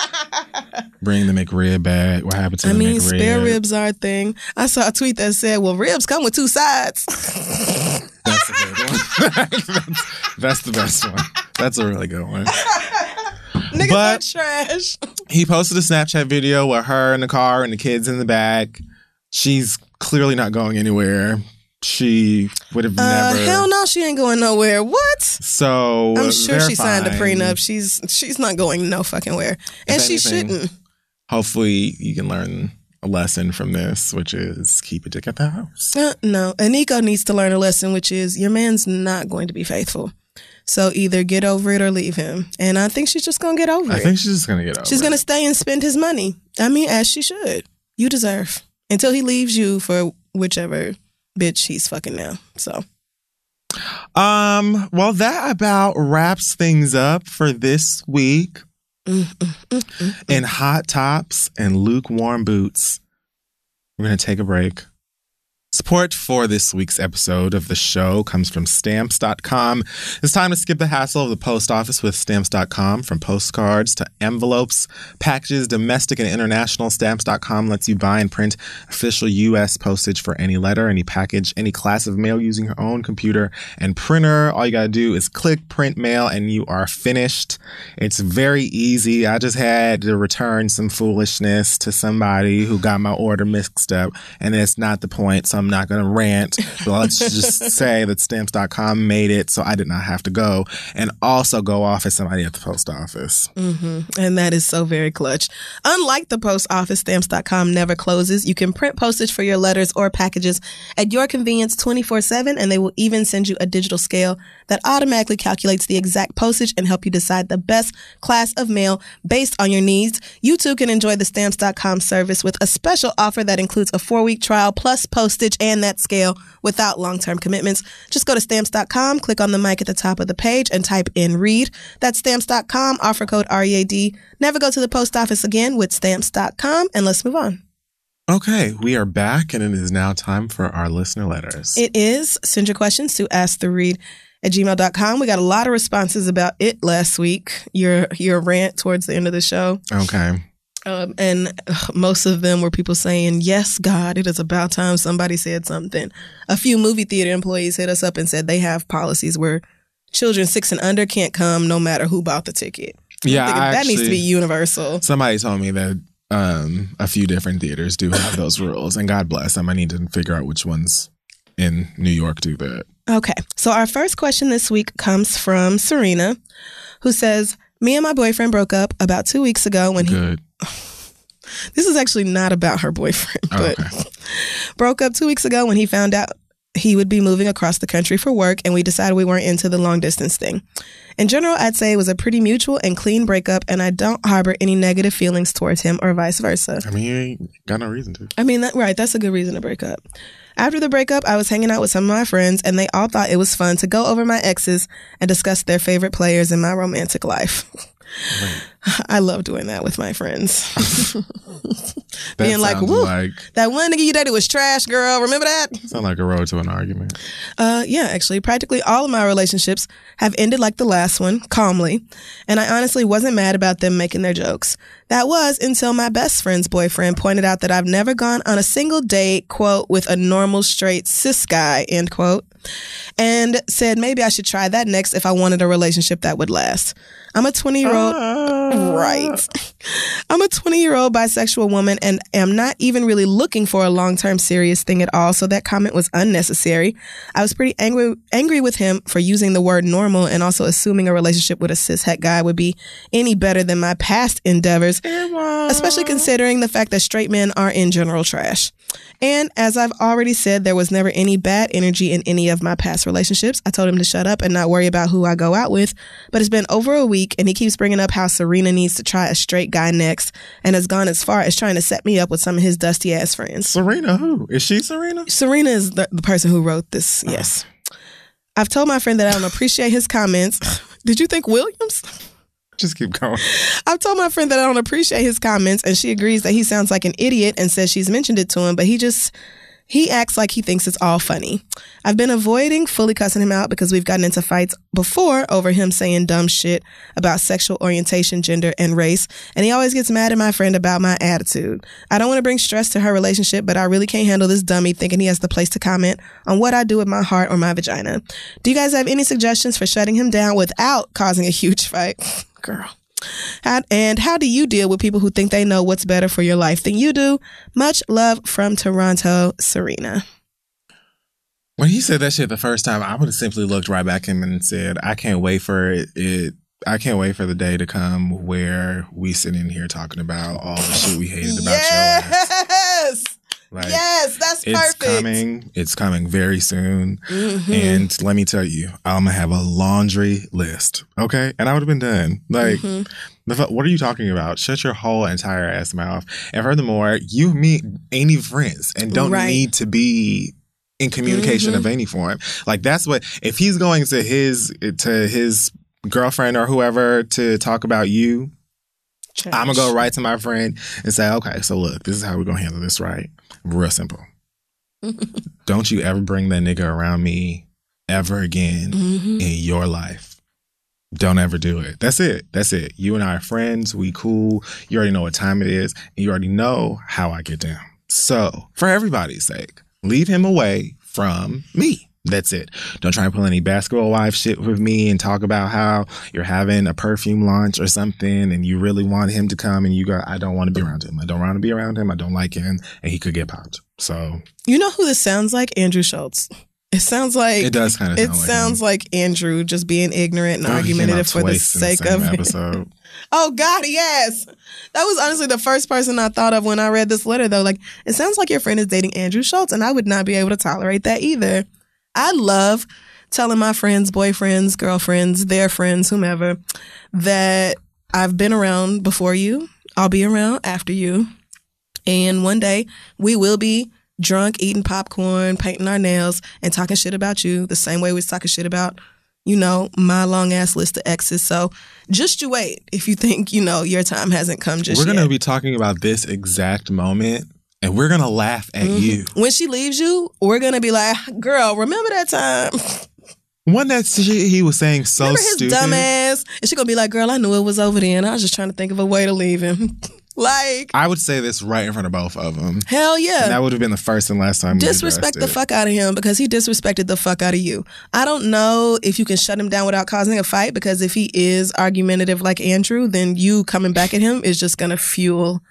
Bring the McRib back. What happened to the McRib? I mean, spare ribs are a thing. I saw a tweet that said, well, ribs come with 2 sides. That's a good one. That's the best one. That's a really good one. Niggas are trash. He posted a Snapchat video with her in the car and the kids in the back. She's clearly not going anywhere. She would have never. Hell no, she ain't going nowhere. What? So I'm sure she signed a prenup. She's not going no fucking where, and she shouldn't. Hopefully, you can learn a lesson from this, which is keep a dick at the house. No, Aniko needs to learn a lesson, which is your man's not going to be faithful. So either get over it or leave him. And I think she's just gonna get over it. I think she's just gonna get over it. She's gonna stay and spend his money. I mean, as she should. You deserve until he leaves you for whichever bitch he's fucking now. So well, that about wraps things up for this week. In hot tops and lukewarm boots, we're gonna take a break. Support for this week's episode of the show comes from Stamps.com. It's time to skip the hassle of the post office with Stamps.com. From postcards to envelopes, packages, domestic and international, Stamps.com lets you buy and print official U.S. postage for any letter, any package, any class of mail using your own computer and printer. All you got to do is click print mail and you are finished. It's very easy. I just had to return some foolishness to somebody who got my order mixed up, and that's not the point. So I'm not going to rant, but let's just say that Stamps.com made it so I did not have to go and also go off as somebody at the post office. And that is so very clutch. Unlike the post office, Stamps.com never closes. You can print postage for your letters or packages at your convenience 24/7, and they will even send you a digital scale that automatically calculates the exact postage and help you decide the best class of mail based on your needs. You too can enjoy the Stamps.com service with a special offer that includes a 4-week trial plus postage and that scale without long-term commitments. Just go to Stamps.com, click on the mic at the top of the page, and type in READ. That's Stamps.com, offer code READ. Never go to the post office again with Stamps.com, and let's move on. Okay, we are back, and it is now time for our listener letters. It is. Send your questions to asktheread@gmail.com. We got a lot of responses about it last week, your rant towards the end of the show. Okay. And most of them were people saying, yes, God, it is about time somebody said something. A few movie theater employees hit us up and said they have policies where children 6 and under can't come no matter who bought the ticket. Yeah, that needs to be universal. Somebody told me that a few different theaters do have those rules, and God bless them. I need to figure out which ones in New York do that. Okay, so our first question this week comes from Serena, who says, me and my boyfriend broke up about 2 weeks ago when Good. This is actually not about her boyfriend, but okay. Broke up 2 weeks ago when he found out he would be moving across the country for work, and we decided we weren't into the long distance thing. In general, I'd say it was a pretty mutual and clean breakup, and I don't harbor any negative feelings towards him or vice versa. I mean, you ain't got no reason to. I mean, that's a good reason to break up. After the breakup, I was hanging out with some of my friends, and they all thought it was fun to go over my exes and discuss their favorite players in my romantic life. Right. I love doing that with my friends. Being like, woo, that one nigga you dated was trash, girl. Remember that? Sound like a road to an argument. Yeah, actually, practically all of my relationships have ended like the last one, calmly. And I honestly wasn't mad about them making their jokes. That was until my best friend's boyfriend pointed out that I've never gone on a single date, quote, with a normal straight cis guy, end quote, and said maybe I should try that next if I wanted a relationship that would last. I'm a 20-year-old, right. I'm a 20-year-old bisexual woman and am not even really looking for a long-term serious thing at all, so that comment was unnecessary. I was pretty angry with him for using the word normal and also assuming a relationship with a cis-het guy would be any better than my past endeavors, especially considering the fact that straight men are in general trash. And as I've already said, there was never any bad energy in any of my past relationships. I told him to shut up and not worry about who I go out with, but it's been over a week and he keeps bringing up how Serena needs to try a straight guy next and has gone as far as trying to set me up with some of his dusty ass friends. Serena who? Is she Serena? Serena is the person who wrote this, yes. I've told my friend that I don't appreciate his comments. Did you think Williams? Just keep going. I've told my friend that I don't appreciate his comments, and she agrees that he sounds like an idiot and says she's mentioned it to him, but he acts like he thinks it's all funny. I've been avoiding fully cussing him out because we've gotten into fights before over him saying dumb shit about sexual orientation, gender, and race, and he always gets mad at my friend about my attitude. I don't want to bring stress to her relationship, but I really can't handle this dummy thinking he has the place to comment on what I do with my heart or my vagina. Do you guys have any suggestions for shutting him down without causing a huge fight? Girl. How do you deal with people who think they know what's better for your life than you do? Much love from Toronto, Serena. When he said that shit the first time, I would have simply looked right back at him and said, I can't wait for it. I can't wait for the day to come where we sit in here talking about all the shit we hated about your ass. Like, yes, that's perfect. It's coming very soon. Mm-hmm. And let me tell you, I'm going to have a laundry list. Okay? And I would have been done. Like, what are you talking about? Shut your whole entire ass mouth. And furthermore, you and me ain't even friends and don't need to be in communication of any form. Like, that's what, if he's going to his girlfriend or whoever to talk about you, I'm going to go right to my friend and say, okay, so look, this is how we're going to handle this, right? Real simple. Don't you ever bring that nigga around me ever again in your life. Don't ever do it. That's it. That's it. You and I are friends. We cool. You already know what time it is. And you already know how I get down. So, for everybody's sake, leave him away from me. That's it. Don't try and pull any basketball wife shit with me and talk about how you're having a perfume launch or something and you really want him to come and you go, I don't want to be around him. I don't want to be around him. I don't like him. And he could get popped. So. You know who this sounds like? Andrew Schultz. It sounds like. It does kind of sound like. It sounds like Andrew just being ignorant and argumentative for the sake of it. Oh, God, yes. That was honestly the first person I thought of when I read this letter, though. Like, it sounds like your friend is dating Andrew Schultz, and I would not be able to tolerate that either. I love telling my friends, boyfriends, girlfriends, their friends, whomever, that I've been around before you. I'll be around after you. And one day we will be drunk, eating popcorn, painting our nails, and talking shit about you the same way we was talking shit about, you know, my long ass list of exes. So just you wait if you think, you know, your time hasn't come just yet. We're going to be talking about this exact moment. And we're going to laugh at you. When she leaves you, we're going to be like, girl, remember that time? One that he was saying so remember his stupid. Dumbass. And she's going to be like, girl, I knew it was over then. I was just trying to think of a way to leave him. Like. I would say this right in front of both of them. Hell yeah. And that would have been the first and last time. Disrespect the fuck out of him because he disrespected the fuck out of you. I don't know if you can shut him down without causing a fight because if he is argumentative like Andrew, then you coming back at him is just going to fuel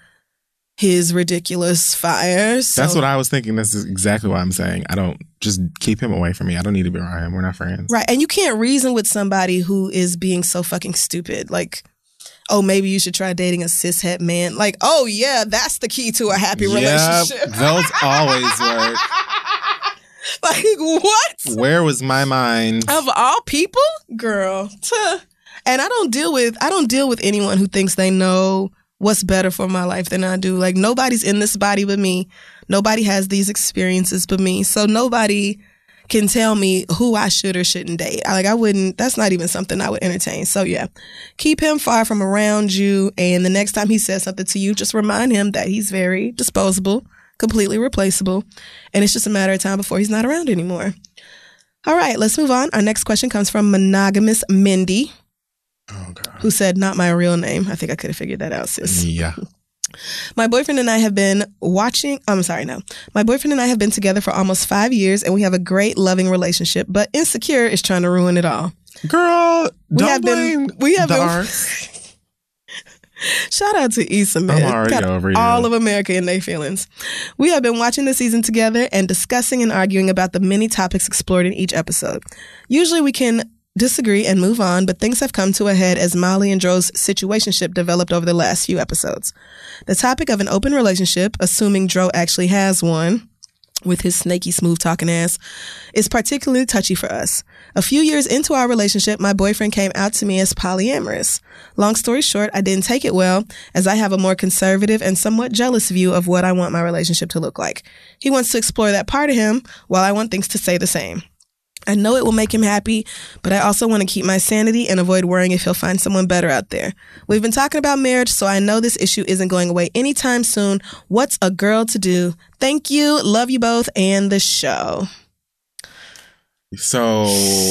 his ridiculous fire. So. That's what I was thinking. That's exactly what I'm saying. I don't just keep him away from me. I don't need to be around him. We're not friends. Right. And you can't reason with somebody who is being so fucking stupid. Like, oh, maybe you should try dating a cishet man. Like, oh yeah, that's the key to a happy relationship. Those always work. Like, what? Where was my mind? Of all people? Girl. And I don't deal with anyone who thinks they know what's better for my life than I do. Like, nobody's in this body but me. Nobody has these experiences but me. So nobody can tell me who I should or shouldn't date. I wouldn't, that's not even something I would entertain. So yeah, keep him far from around you. And the next time he says something to you, just remind him that he's very disposable, completely replaceable. And it's just a matter of time before he's not around anymore. All right, let's move on. Our next question comes from Monogamous Mindy, who said, not my real name. I think I could have figured that out, sis. Yeah. My boyfriend and I have been My boyfriend and I have been together for almost 5 years, and we have a great, loving relationship, but insecure is trying to ruin it all. Girl, don't blame we have the been arts. Shout out to Issa, man. I'm already over all of America in their feelings. We have been watching the season together and discussing and arguing about the many topics explored in each episode. Usually we can disagree and move on, but things have come to a head as Molly and Dro's situationship developed over the last few episodes. The topic of an open relationship, assuming Dro actually has one, with his snaky, smooth-talking ass, is particularly touchy for us. A few years into our relationship, my boyfriend came out to me as polyamorous. Long story short, I didn't take it well, as I have a more conservative and somewhat jealous view of what I want my relationship to look like. He wants to explore that part of him, while I want things to stay the same. I know it will make him happy, but I also want to keep my sanity and avoid worrying if he'll find someone better out there. We've been talking about marriage, so I know this issue isn't going away anytime soon. What's a girl to do? Thank you. Love you both and the show. So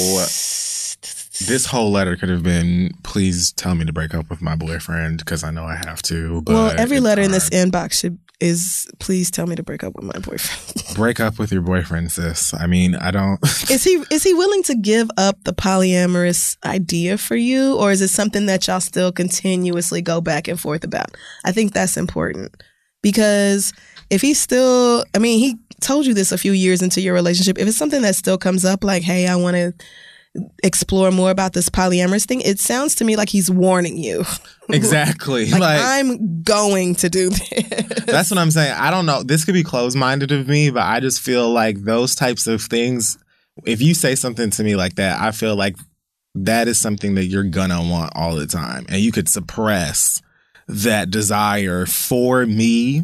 this whole letter could have been, please tell me to break up with my boyfriend because I know I have to. But well, every letter in this inbox is please tell me to break up with my boyfriend. Break up with your boyfriend, sis. I mean, I don't. Is he willing to give up the polyamorous idea for you, or is it something that y'all still continuously go back and forth about? I think that's important because if he's still, I mean, he told you this a few years into your relationship. If it's something that still comes up, like, hey, I want to explore more about this polyamorous thing, it sounds to me like he's warning you. Exactly. like I'm going to do this. That's what I'm saying. I don't know. This could be closed-minded of me, but I just feel like those types of things, if you say something to me like that, I feel like that is something that you're gonna want all the time. And you could suppress that desire for me,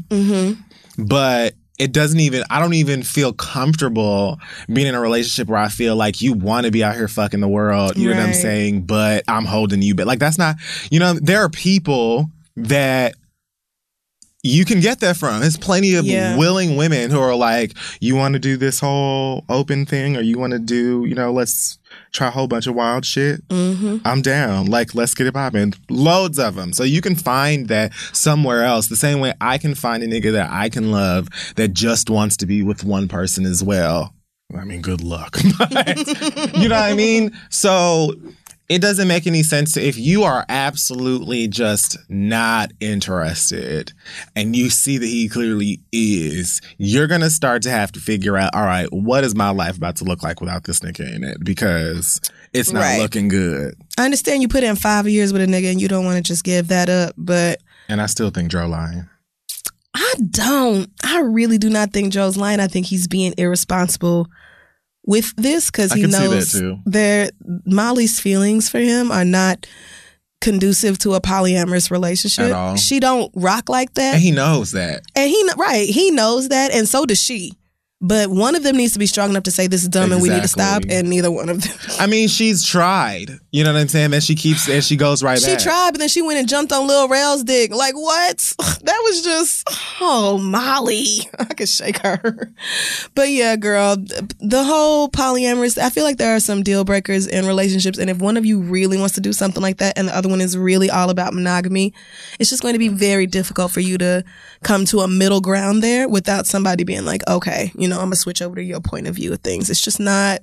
but it doesn't even, I don't even feel comfortable being in a relationship where I feel like you want to be out here fucking the world, you know what I'm saying? But I'm holding you back. Like, that's not, you know, there are people that you can get that from. There's plenty of willing women who are like, you want to do this whole open thing, or you want to do, you know, let's try a whole bunch of wild shit. I'm down. Like, let's get it popping. Loads of them. So you can find that somewhere else. The same way I can find a nigga that I can love that just wants to be with one person as well. I mean, good luck. But, you know what I mean? So it doesn't make any sense if you are absolutely just not interested and you see that he clearly is, you're going to start to have to figure out, all right, what is my life about to look like without this nigga in it? Because it's not looking good. I understand you put in 5 years with a nigga and you don't want to just give that up, but... And I still think Dro lying. I don't. I really do not think Dro's lying. I think he's being irresponsible with this because he knows Molly's feelings for him are not conducive to a polyamorous relationship. At all. She don't rock like that. And he knows that. And he knows that, and so does she. But one of them needs to be strong enough to say this is dumb and we need to stop, and neither one of them. I mean, she's tried. You know what I'm saying? Then she keeps, and she goes right back. She tried, but then she went and jumped on Lil Rel's dick. Like, what? That was just, oh, Molly. I could shake her. But yeah, girl, the whole polyamorous, I feel like there are some deal breakers in relationships, and if one of you really wants to do something like that and the other one is really all about monogamy, it's just going to be very difficult for you to come to a middle ground there without somebody being like, okay, you know, I'm going to switch over to your point of view of things. It's just not,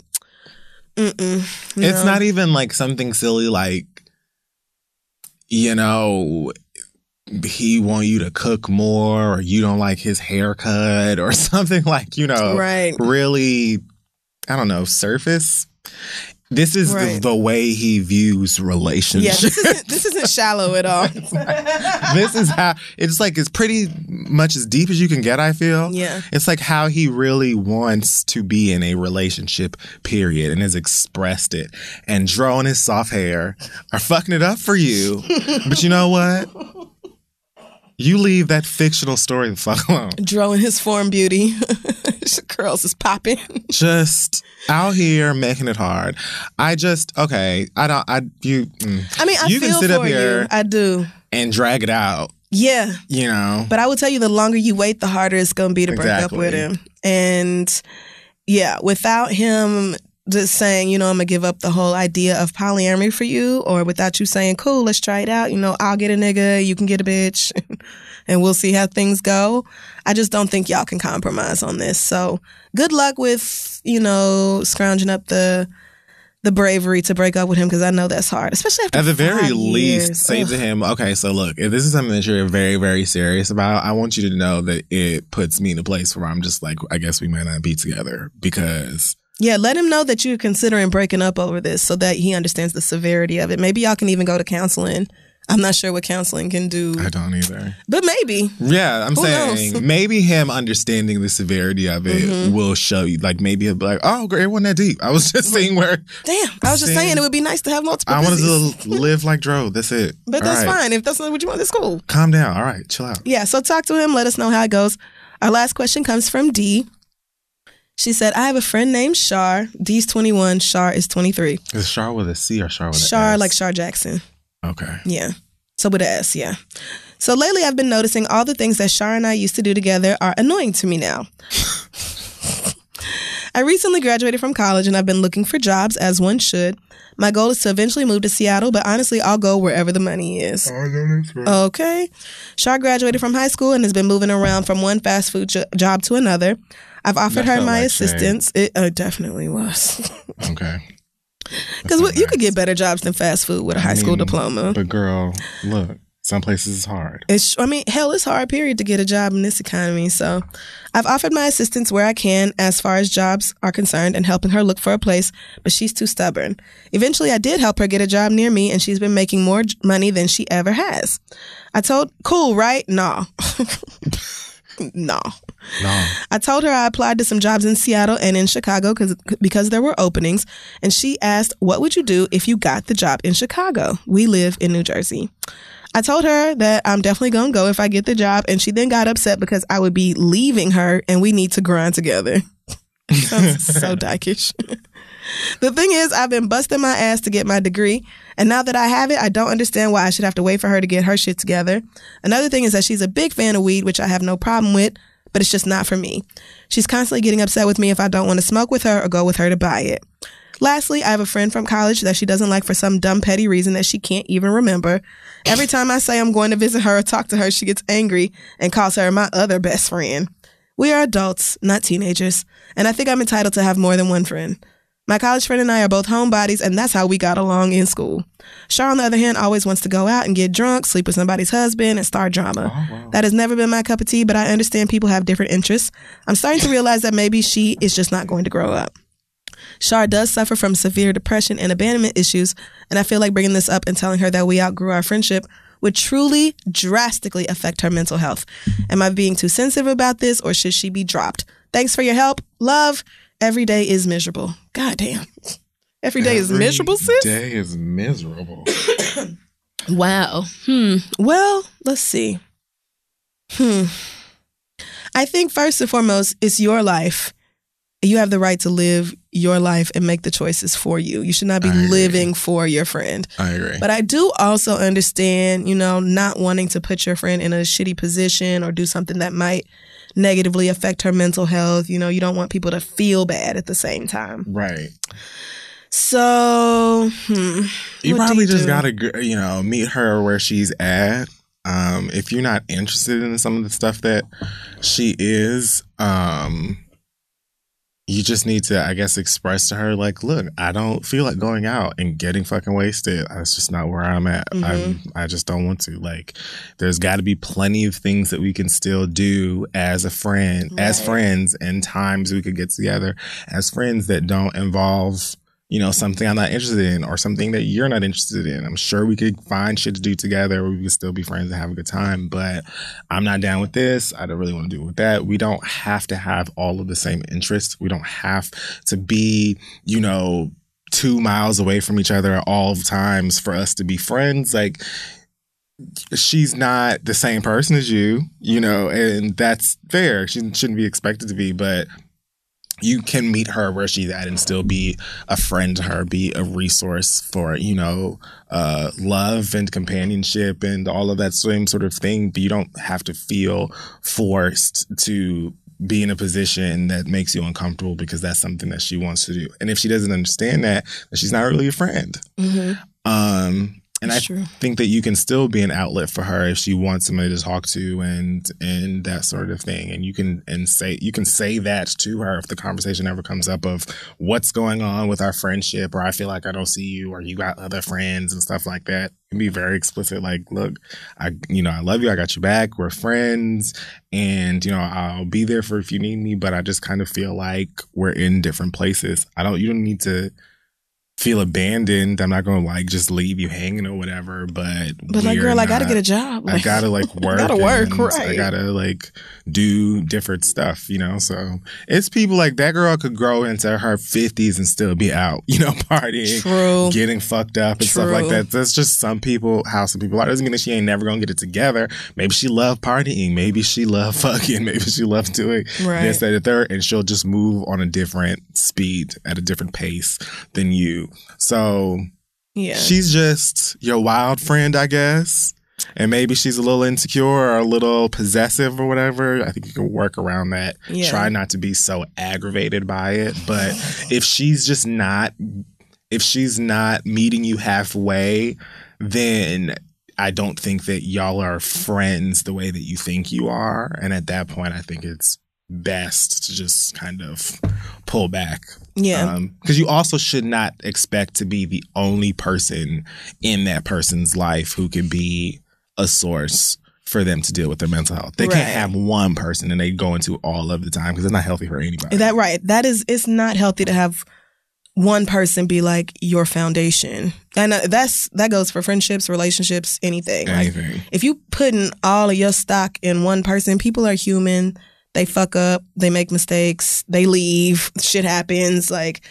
It's not even like something silly like, you know, he want you to cook more or you don't like his haircut or something like, you know, really, I don't know, surface. This is the way he views relationships. Yeah, this isn't shallow at all. This is how, it's like, it's pretty much as deep as you can get, I feel. Yeah. It's like how he really wants to be in a relationship, period, and has expressed it. And Dro and his soft hair are fucking it up for you. But you know what? You leave that fictional story the fuck alone. Dro and his foreign beauty. His curls is popping. Just out here making it hard. I mean, I you can sit up here. I do. And drag it out. Yeah. You know. But I will tell you, the longer you wait, the harder it's going to be to break up with him. And yeah, without him just saying, I'm going to give up the whole idea of polyamory for you, or without you saying, cool, let's try it out. I'll get a nigga, you can get a bitch, and we'll see how things go. I just don't think y'all can compromise on this. So good luck with, scrounging up the bravery to break up with him, because I know that's hard, especially after 5 years. At the very least, say to him, okay, so look, if this is something that you're very, very serious about, I want you to know that it puts me in a place where I'm just like, I guess we might not be together, because... Yeah, let him know that you're considering breaking up over this so that he understands the severity of it. Maybe y'all can even go to counseling. I'm not sure what counseling can do. I don't either. But maybe. Yeah, I'm saying maybe him understanding the severity of it will show you. Like, maybe he'll be like, oh, great, it wasn't that deep. I was just saying where... Damn, I was just saying it would be nice to have multiple I wanted to live like Dro. That's it. But that's fine. If that's not what you want, that's cool. Calm down. All right, chill out. Yeah, so talk to him. Let us know how it goes. Our last question comes from D. She said, I have a friend named Shar. D's 21. Shar is 23. Is Shar with a C or Shar with an S? Shar, like Shar Jackson. Okay. Yeah. So with an S, yeah. So lately I've been noticing all the things that Shar and I used to do together are annoying to me now. I recently graduated from college and I've been looking for jobs, as one should. My goal is to eventually move to Seattle, but honestly, I'll go wherever the money is. Okay. Shar graduated from high school and has been moving around from one fast food job to another. I've offered her my assistance. It definitely was. Okay. Because you could get better jobs than fast food with a high school diploma. But girl, look, some places it's hard. Hell, it's hard, period, to get a job in this economy. So I've offered my assistance where I can as far as jobs are concerned and helping her look for a place, but she's too stubborn. Eventually, I did help her get a job near me, and she's been making more money than she ever has. I told, cool, right? No. No. I told her I applied to some jobs in Seattle and in Chicago because there were openings, and she asked, what would you do if you got the job in Chicago? We live in New Jersey. I told her that I'm definitely going to go if I get the job, and she then got upset because I would be leaving her and we need to grind together. Sounds so dykish. The thing is, I've been busting my ass to get my degree, and now that I have it, I don't understand why I should have to wait for her to get her shit together. Another thing is that she's a big fan of weed, which I have no problem with, but it's just not for me. She's constantly getting upset with me if I don't want to smoke with her or go with her to buy it. Lastly, I have a friend from college that she doesn't like for some dumb petty reason that she can't even remember. Every time I say I'm going to visit her or talk to her, she gets angry and calls her my other best friend. We are adults, not teenagers, and I think I'm entitled to have more than one friend. My college friend and I are both homebodies, and that's how we got along in school. Shar, on the other hand, always wants to go out and get drunk, sleep with somebody's husband, and start drama. Oh, wow. That has never been my cup of tea, but I understand people have different interests. I'm starting to realize that maybe she is just not going to grow up. Shar does suffer from severe depression and abandonment issues, and I feel like bringing this up and telling her that we outgrew our friendship would truly drastically affect her mental health. Am I being too sensitive about this, or should she be dropped? Thanks for your help. Love. Every day is miserable. God damn. Every day is miserable, sis? Every day is miserable. Wow. Well, let's see. I think first and foremost, it's your life. You have the right to live your life and make the choices for you. You should not be living for your friend. I agree. But I do also understand, not wanting to put your friend in a shitty position or do something that might negatively affect her mental health. You don't want people to feel bad at the same time. Right. So, you probably just gotta, meet her where she's at. If you're not interested in some of the stuff that she is, you just need to, I guess, express to her, like, look, I don't feel like going out and getting fucking wasted. That's just not where I'm at. I just don't want to. Like, there's got to be plenty of things that we can still do as a friend, as friends, and times we could get together as friends that don't involve, something I'm not interested in or something that you're not interested in. I'm sure we could find shit to do together where we could still be friends and have a good time, but I'm not down with this. I don't really want to do it with that. We don't have to have all of the same interests. We don't have to be, 2 miles away from each other at all times for us to be friends. Like, she's not the same person as you, and that's fair. She shouldn't be expected to be, but you can meet her where she's at and still be a friend to her, be a resource for, love and companionship and all of that same sort of thing. But you don't have to feel forced to be in a position that makes you uncomfortable because that's something that she wants to do. And if she doesn't understand that, then she's not really a friend. Mm-hmm. And that's true. Think that you can still be an outlet for her if she wants somebody to talk to and that sort of thing. And you can say that to her if the conversation ever comes up of what's going on with our friendship, or I feel like I don't see you, or you got other friends and stuff like that. You can be very explicit, like, look, I love you, I got your back, we're friends, and I'll be there for if you need me, but I just kind of feel like we're in different places. You don't need to feel abandoned. I'm not going to just leave you hanging or whatever, but like, girl, I gotta get a job. I gotta work. Gotta work, right? I gotta do different stuff, So it's people like that. Girl could grow into her 50s and still be out, partying, True, getting fucked up and stuff like that. That's just how some people are. Doesn't mean that she ain't never gonna get it together. Maybe she loved partying. Maybe she loved fucking. Maybe she loved doing this, that, and third, and she'll just move on a different speed at a different pace than you. So yeah, she's just your wild friend, I guess. And maybe she's a little insecure or a little possessive or whatever. I think you can work around that. Yeah. Try not to be so aggravated by it. But if she's not meeting you halfway, then I don't think that y'all are friends the way that you think you are. And at that point, I think it's best to just kind of pull back. Yeah. Because you also should not expect to be the only person in that person's life who can be a source for them to deal with their mental health. They can't have one person and they go into all of the time because it's not healthy for anybody. It's not healthy to have one person be like your foundation. And that goes for friendships, relationships, anything. Anything. If you putting all of your stock in one person, people are human. They fuck up, they make mistakes, they leave, shit happens.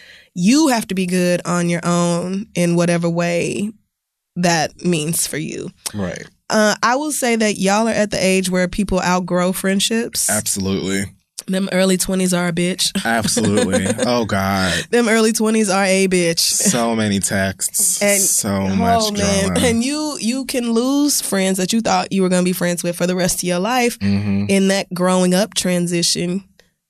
You have to be good on your own in whatever way that means for you. Right. I will say that y'all are at the age where people outgrow friendships. Absolutely. Them early 20s are a bitch. Absolutely. Oh, God. Them early 20s are a bitch. So many texts. And so much drama. And you can lose friends that you thought you were going to be friends with for the rest of your life in that growing up transition,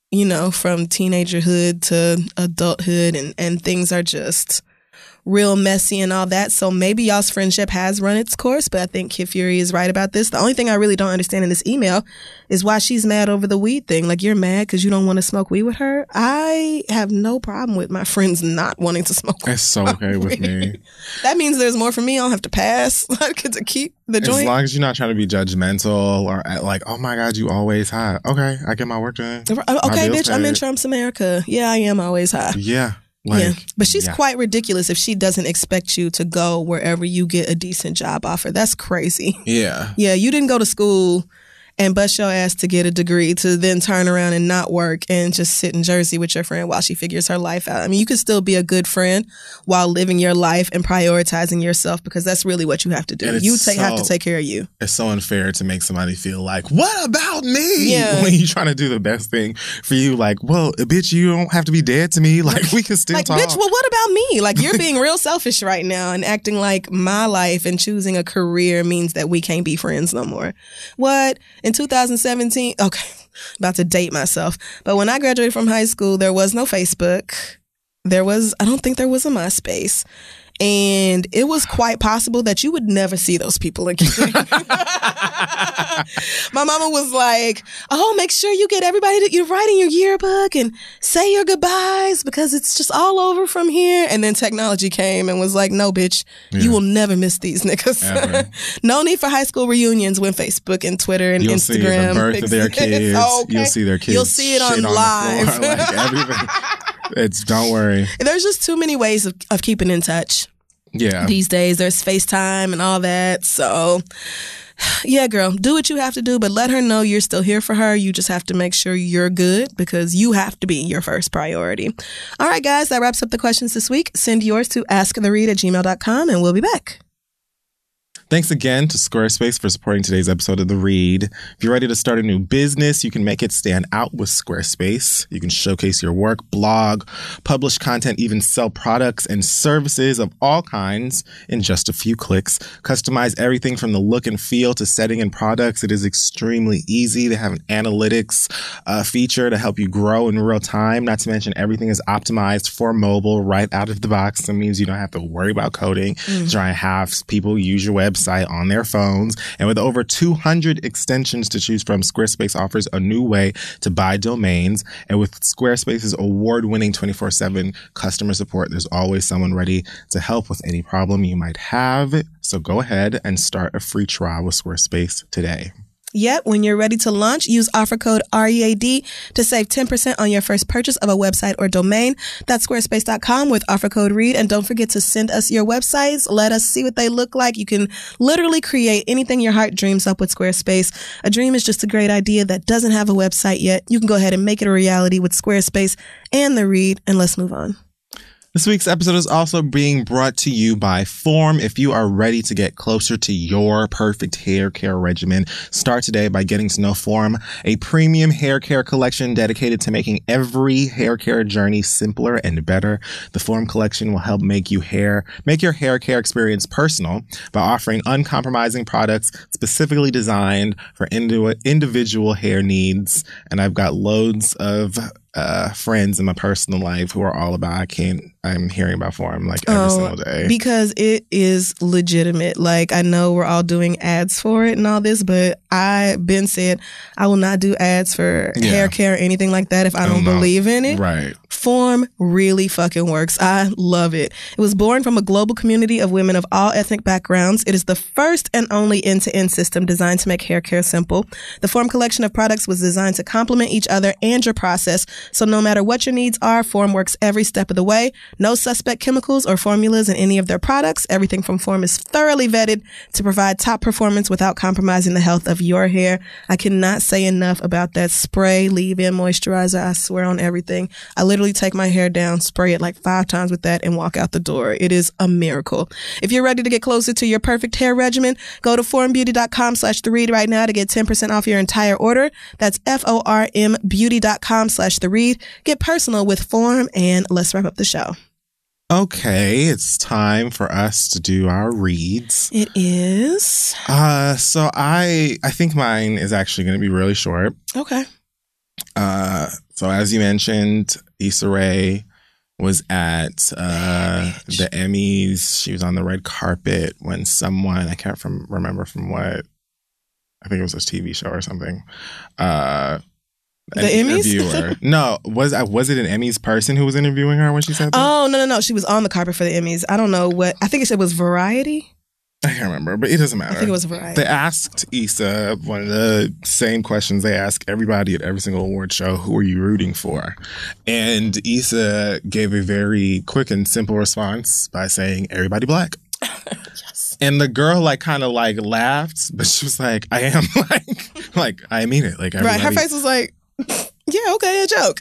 from teenagerhood to adulthood, and things are just real messy and all that. So maybe y'all's friendship has run its course, but I think Kid Fury is right about this. The only thing I really don't understand in this email is why she's mad over the weed thing. Like, you're mad because you don't want to smoke weed with her? I have no problem with my friends not wanting to smoke weed. It's so okay with me. That means there's more for me. I don't have to pass to keep the joint. As long as you're not trying to be judgmental or like, oh my God, you always high. Okay, I get my work done. Okay, bitch, I'm in Trump's America. Yeah, I am always high. Yeah. But she's quite ridiculous if she doesn't expect you to go wherever you get a decent job offer. That's crazy. Yeah. Yeah, you didn't go to school and bust your ass to get a degree to then turn around and not work and just sit in Jersey with your friend while she figures her life out. I mean, you can still be a good friend while living your life and prioritizing yourself, because that's really what you have to do. You have to take care of you. It's so unfair to make somebody feel like, what about me? Yeah. When you're trying to do the best thing for you. Like, well, bitch, you don't have to be dead to me. Like, we can still talk. Bitch, well, what about me? Like, you're being real selfish right now and acting like my life and choosing a career means that we can't be friends no more. What? In 2017, okay, about to date myself, but when I graduated from high school, there was no Facebook. I don't think there was a MySpace. And it was quite possible that you would never see those people again. My mama was like, oh, make sure you get everybody that you write in your yearbook and say your goodbyes because it's just all over from here. And then technology came and was like, no, bitch, you will never miss these niggas. No need for high school reunions when Facebook and Twitter and You'll Instagram. See the birth of their kids. Okay. You'll see their kids. You'll see it on live. Like everything. Don't worry. There's just too many ways of keeping in touch. Yeah. These days, there's FaceTime and all that. So, yeah, girl, do what you have to do, but let her know you're still here for her. You just have to make sure you're good because you have to be your first priority. All right, guys, that wraps up the questions this week. Send yours to asktheread@gmail.com and we'll be back. Thanks again to Squarespace for supporting today's episode of The Read. If you're ready to start a new business, you can make it stand out with Squarespace. You can showcase your work, blog, publish content, even sell products and services of all kinds in just a few clicks. Customize everything from the look and feel to setting and products. It is extremely easy. They have an analytics feature to help you grow in real time. Not to mention everything is optimized for mobile right out of the box. That means you don't have to worry about coding, try and have people use your website on their phones. And with over 200 extensions to choose from, Squarespace offers a new way to buy domains. And with Squarespace's award-winning 24/7 customer support, there's always someone ready to help with any problem you might have. So go ahead and start a free trial with Squarespace today. Yet, when you're ready to launch, use offer code READ to save 10% on your first purchase of a website or domain. That's squarespace.com with offer code READ. And don't forget to send us your websites. Let us see what they look like. You can literally create anything your heart dreams up with Squarespace. A dream is just a great idea that doesn't have a website yet. You can go ahead and make it a reality with Squarespace and The Read. And let's move on. This week's episode is also being brought to you by Form. If you are ready to get closer to your perfect hair care regimen, start today by getting to know Form, a premium hair care collection dedicated to making every hair care journey simpler and better. The Form collection will help make your hair care experience personal by offering uncompromising products specifically designed for individual hair needs. And I've got loads of friends in my personal life who are all about I'm hearing about Form like every single day. Because it is legitimate. Like, I know we're all doing ads for it and all this, but Ben said I will not do ads for hair care or anything like that if I don't believe in it. Right. Form really fucking works. I love it. It was born from a global community of women of all ethnic backgrounds. It is the first and only end-to-end system designed to make hair care simple. The Form collection of products was designed to complement each other and your process. So no matter what your needs are, Form works every step of the way. No suspect chemicals or formulas in any of their products. Everything from Form is thoroughly vetted to provide top performance without compromising the health of your hair. I cannot say enough about that spray leave-in moisturizer. I swear on everything. I literally take my hair down, spray it like 5 times with that, and walk out the door. It is a miracle. If you're ready to get closer to your perfect hair regimen, go to formbeauty.com/theread right now to get 10% off your entire order. That's formbeauty.com/theread. Get personal with Form, and let's wrap up the show. Okay, it's time for us to do our reads. It is. So I think mine is actually going to be really short. Okay. So as you mentioned, Issa Rae was at the Emmys. She was on the red carpet when someone, I can't remember from what, I think it was a TV show or something. The Emmys? Interviewer. No, was it an Emmys person who was interviewing her when she said that? Oh, no. She was on the carpet for the Emmys. I don't know what. I think it was Variety. I can't remember, but it doesn't matter. I think it was Variety. They asked Issa one of the same questions they ask everybody at every single award show: who are you rooting for? And Issa gave a very quick and simple response by saying, everybody black. Yes. And the girl kind of laughed, but she was like, I am like I mean it. Like, right. Her face was like, yeah, okay, a joke.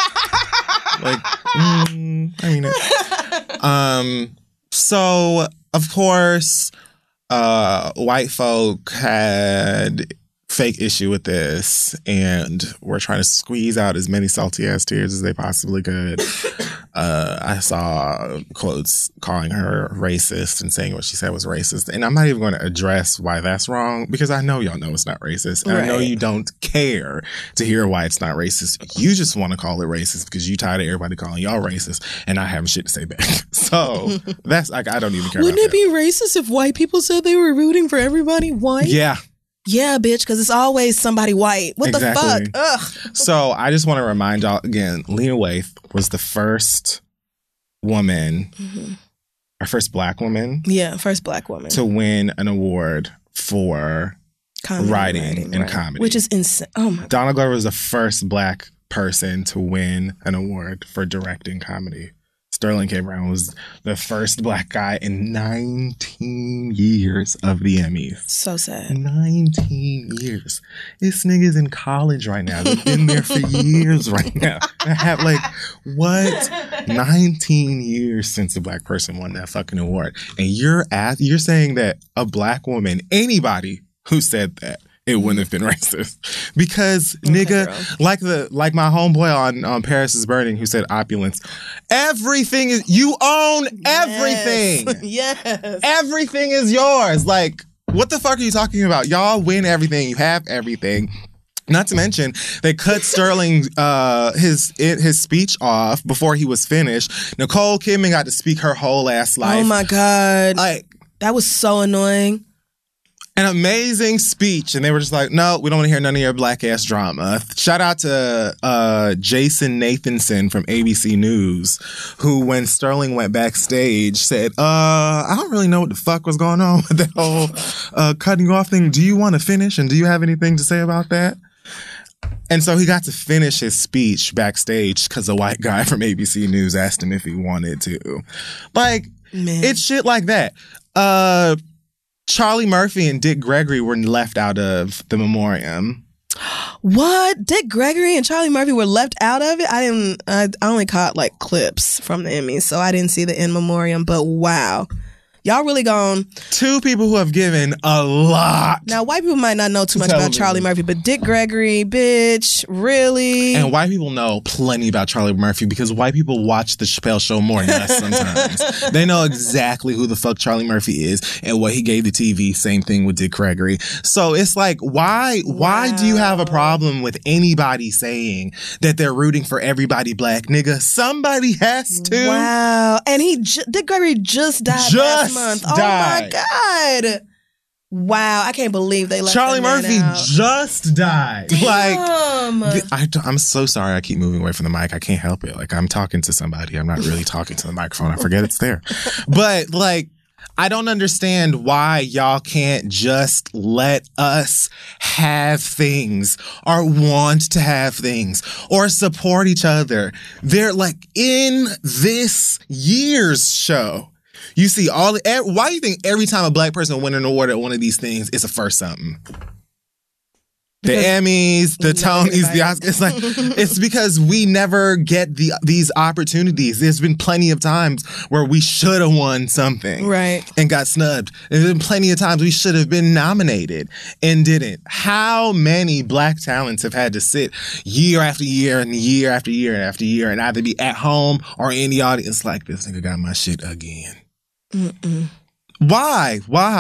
I mean it. So of course, white folk had fake issue with this, and we're trying to squeeze out as many salty ass tears as they possibly could. I saw quotes calling her racist and saying what she said was racist. And I'm not even going to address why that's wrong, because I know y'all know it's not racist. And I know you don't care to hear why it's not racist. You just want to call it racist because you tired of everybody calling y'all racist and not having shit to say back. So that's I don't even care. Wouldn't it be racist if white people said they were rooting for everybody white? Yeah. Yeah, bitch, because it's always somebody white. What the fuck? Ugh. So I just want to remind y'all again, Lena Waithe was the first woman, our first black woman. Yeah, first black woman. To win an award for writing and comedy. Which is insane. Oh my God. Donald Glover was the first black person to win an award for directing comedy. Sterling K. Brown was the first black guy in 19 years of the Emmys. So sad. 19 years. This nigga's in college right now. They've been there for years right now. I have like, what? 19 years since a black person won that fucking award. And you're saying that a black woman, anybody who said that, it wouldn't have been racist. Because, nigga, like my homeboy on Paris is Burning who said opulence. Everything is, you own everything. Yes. Everything is yours. Like, what the fuck are you talking about? Y'all win everything. You have everything. Not to mention, they cut Sterling his speech off before he was finished. Nicole Kidman got to speak her whole ass life. Oh my God. Like, that was so annoying. An amazing speech. And they were just like, no, we don't want to hear none of your black ass drama. Shout out to Jason Nathanson from ABC News, who, when Sterling went backstage, said, I don't really know what the fuck was going on with that whole cutting you off thing. Do you want to finish? And do you have anything to say about that? And so he got to finish his speech backstage because a white guy from ABC News asked him if he wanted to. Like, Man. It's shit like that. Charlie Murphy and Dick Gregory were left out of the memoriam. What? Dick Gregory and Charlie Murphy were left out of it? I only caught like clips from the Emmys, so I didn't see the in memoriam, but wow. Y'all really gone. Two people who have given a lot. Now, white people might not know too much about Charlie Murphy, but Dick Gregory, bitch, really? And white people know plenty about Charlie Murphy because white people watch the Chappelle Show more than us sometimes. They know exactly who the fuck Charlie Murphy is and what he gave the TV. Same thing with Dick Gregory. So it's like, why do you have a problem with anybody saying that they're rooting for everybody black? Nigga, somebody has to. Wow. And Dick Gregory just died last month. Oh my God. Wow. I can't believe they let Charlie Murphy out. Just died. Damn. Like, I'm so sorry I keep moving away from the mic. I can't help it. Like, I'm talking to somebody. I'm not really talking to the microphone. I forget it's there. But like, I don't understand why y'all can't just let us have things or want to have things or support each other. They're like, in this year's show, you see why do you think every time a black person wins an award at one of these things, it's a first something? The Emmys, the Tonys, the Oscars. It's like, it's because we never get these opportunities. There's been plenty of times where we should have won something. Right. And got snubbed. There's been plenty of times we should have been nominated and didn't. How many black talents have had to sit year after year and year after year after year and either be at home or in the audience like, this nigga got my shit again? Mm-mm. Why?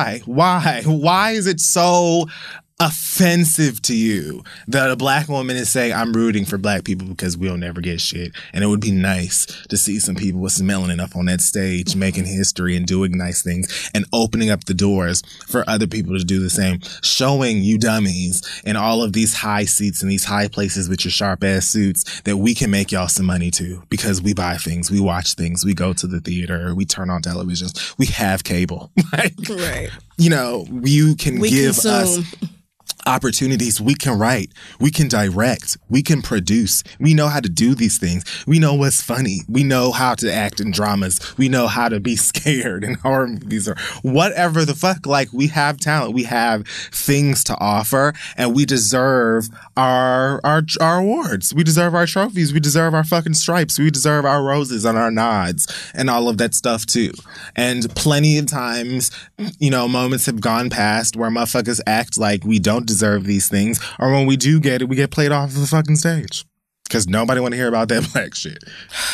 Why is it so offensive to you that a black woman is saying, I'm rooting for black people because we'll never get shit? And it would be nice to see some people with some melanin up on that stage making history and doing nice things and opening up the doors for other people to do the same, showing you dummies in all of these high seats and these high places with your sharp ass suits that we can make y'all some money too, because we buy things, we watch things, we go to the theater, we turn on televisions, we have cable. Like, right. You know, you can give consume. us opportunities. We can write, we can direct, we can produce. We know how to do these things. We know what's funny. We know how to act in dramas. We know how to be scared in horror movies or whatever the fuck. Like, we have talent. We have things to offer, and we deserve our awards. We deserve our trophies. We deserve our fucking stripes. We deserve our roses and our nods and all of that stuff too. And plenty of times, you know, moments have gone past where motherfuckers act like we don't deserve these things, or when we do get it, we get played off of the fucking stage because nobody want to hear about that black shit.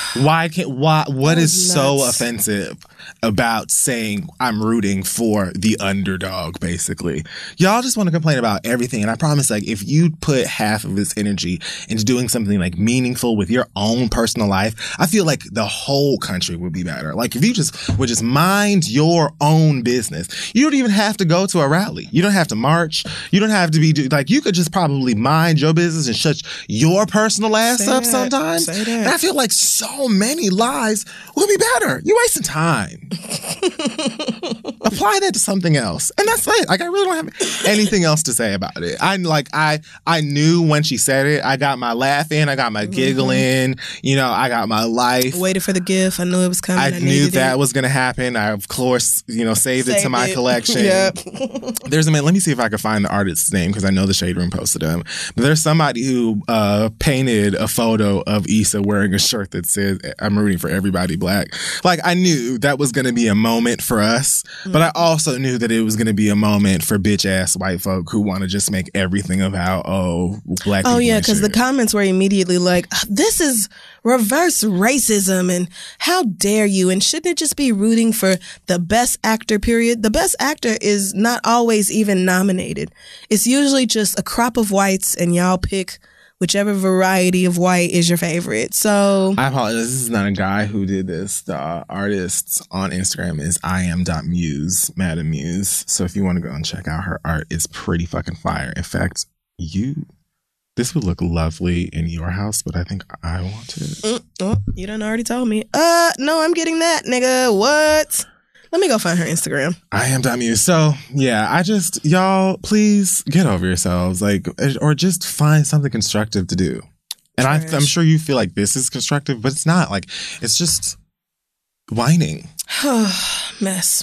What is so offensive about saying I'm rooting for the underdog, basically? Y'all just want to complain about everything, and I promise, like, if you put half of this energy into doing something like meaningful with your own personal life, I feel like the whole country would be better. Like, if you would just mind your own business. You don't even have to go to a rally. You don't have to march. You don't have to be like, you could just probably mind your business and shut your personal ass ass up sometimes. Say that. And I feel like so many lives would be better. You're wasting time. Apply that to something else. And that's it. Like, I really don't have anything else to say about it. I knew when she said it. I got my laugh in. I got my giggle in. You know, I got my life. Waited for the gift. I knew it was coming. I knew that was going to happen. I, of course, you know, saved it to my collection. Yep. There's a man. Let me see if I can find the artist's name because I know the Shade Room posted him. But there's somebody who painted a photo of Issa wearing a shirt that says, "I'm rooting for everybody black." Like, I knew that was going to be a moment for us, but I also knew that it was going to be a moment for bitch ass white folk who want to just make everything about black people. Oh yeah, because the comments were immediately like, "This is reverse racism," and "How dare you?" and "Shouldn't it just be rooting for the best actor?" Period. The best actor is not always even nominated. It's usually just a crop of whites, and y'all pick whichever variety of white is your favorite. So I apologize. This is not a guy who did this. The artist on Instagram is iam.muse, Madam Muse. So if you want to go and check out her art, it's pretty fucking fire. In fact, this would look lovely in your house, but I think I want to. You done already told me. No, I'm getting that, nigga. What? Let me go find her Instagram. iam.muse. So, yeah, y'all, please get over yourselves, like, or just find something constructive to do. And I'm sure you feel like this is constructive, but it's not. Like, it's just whining. Mess.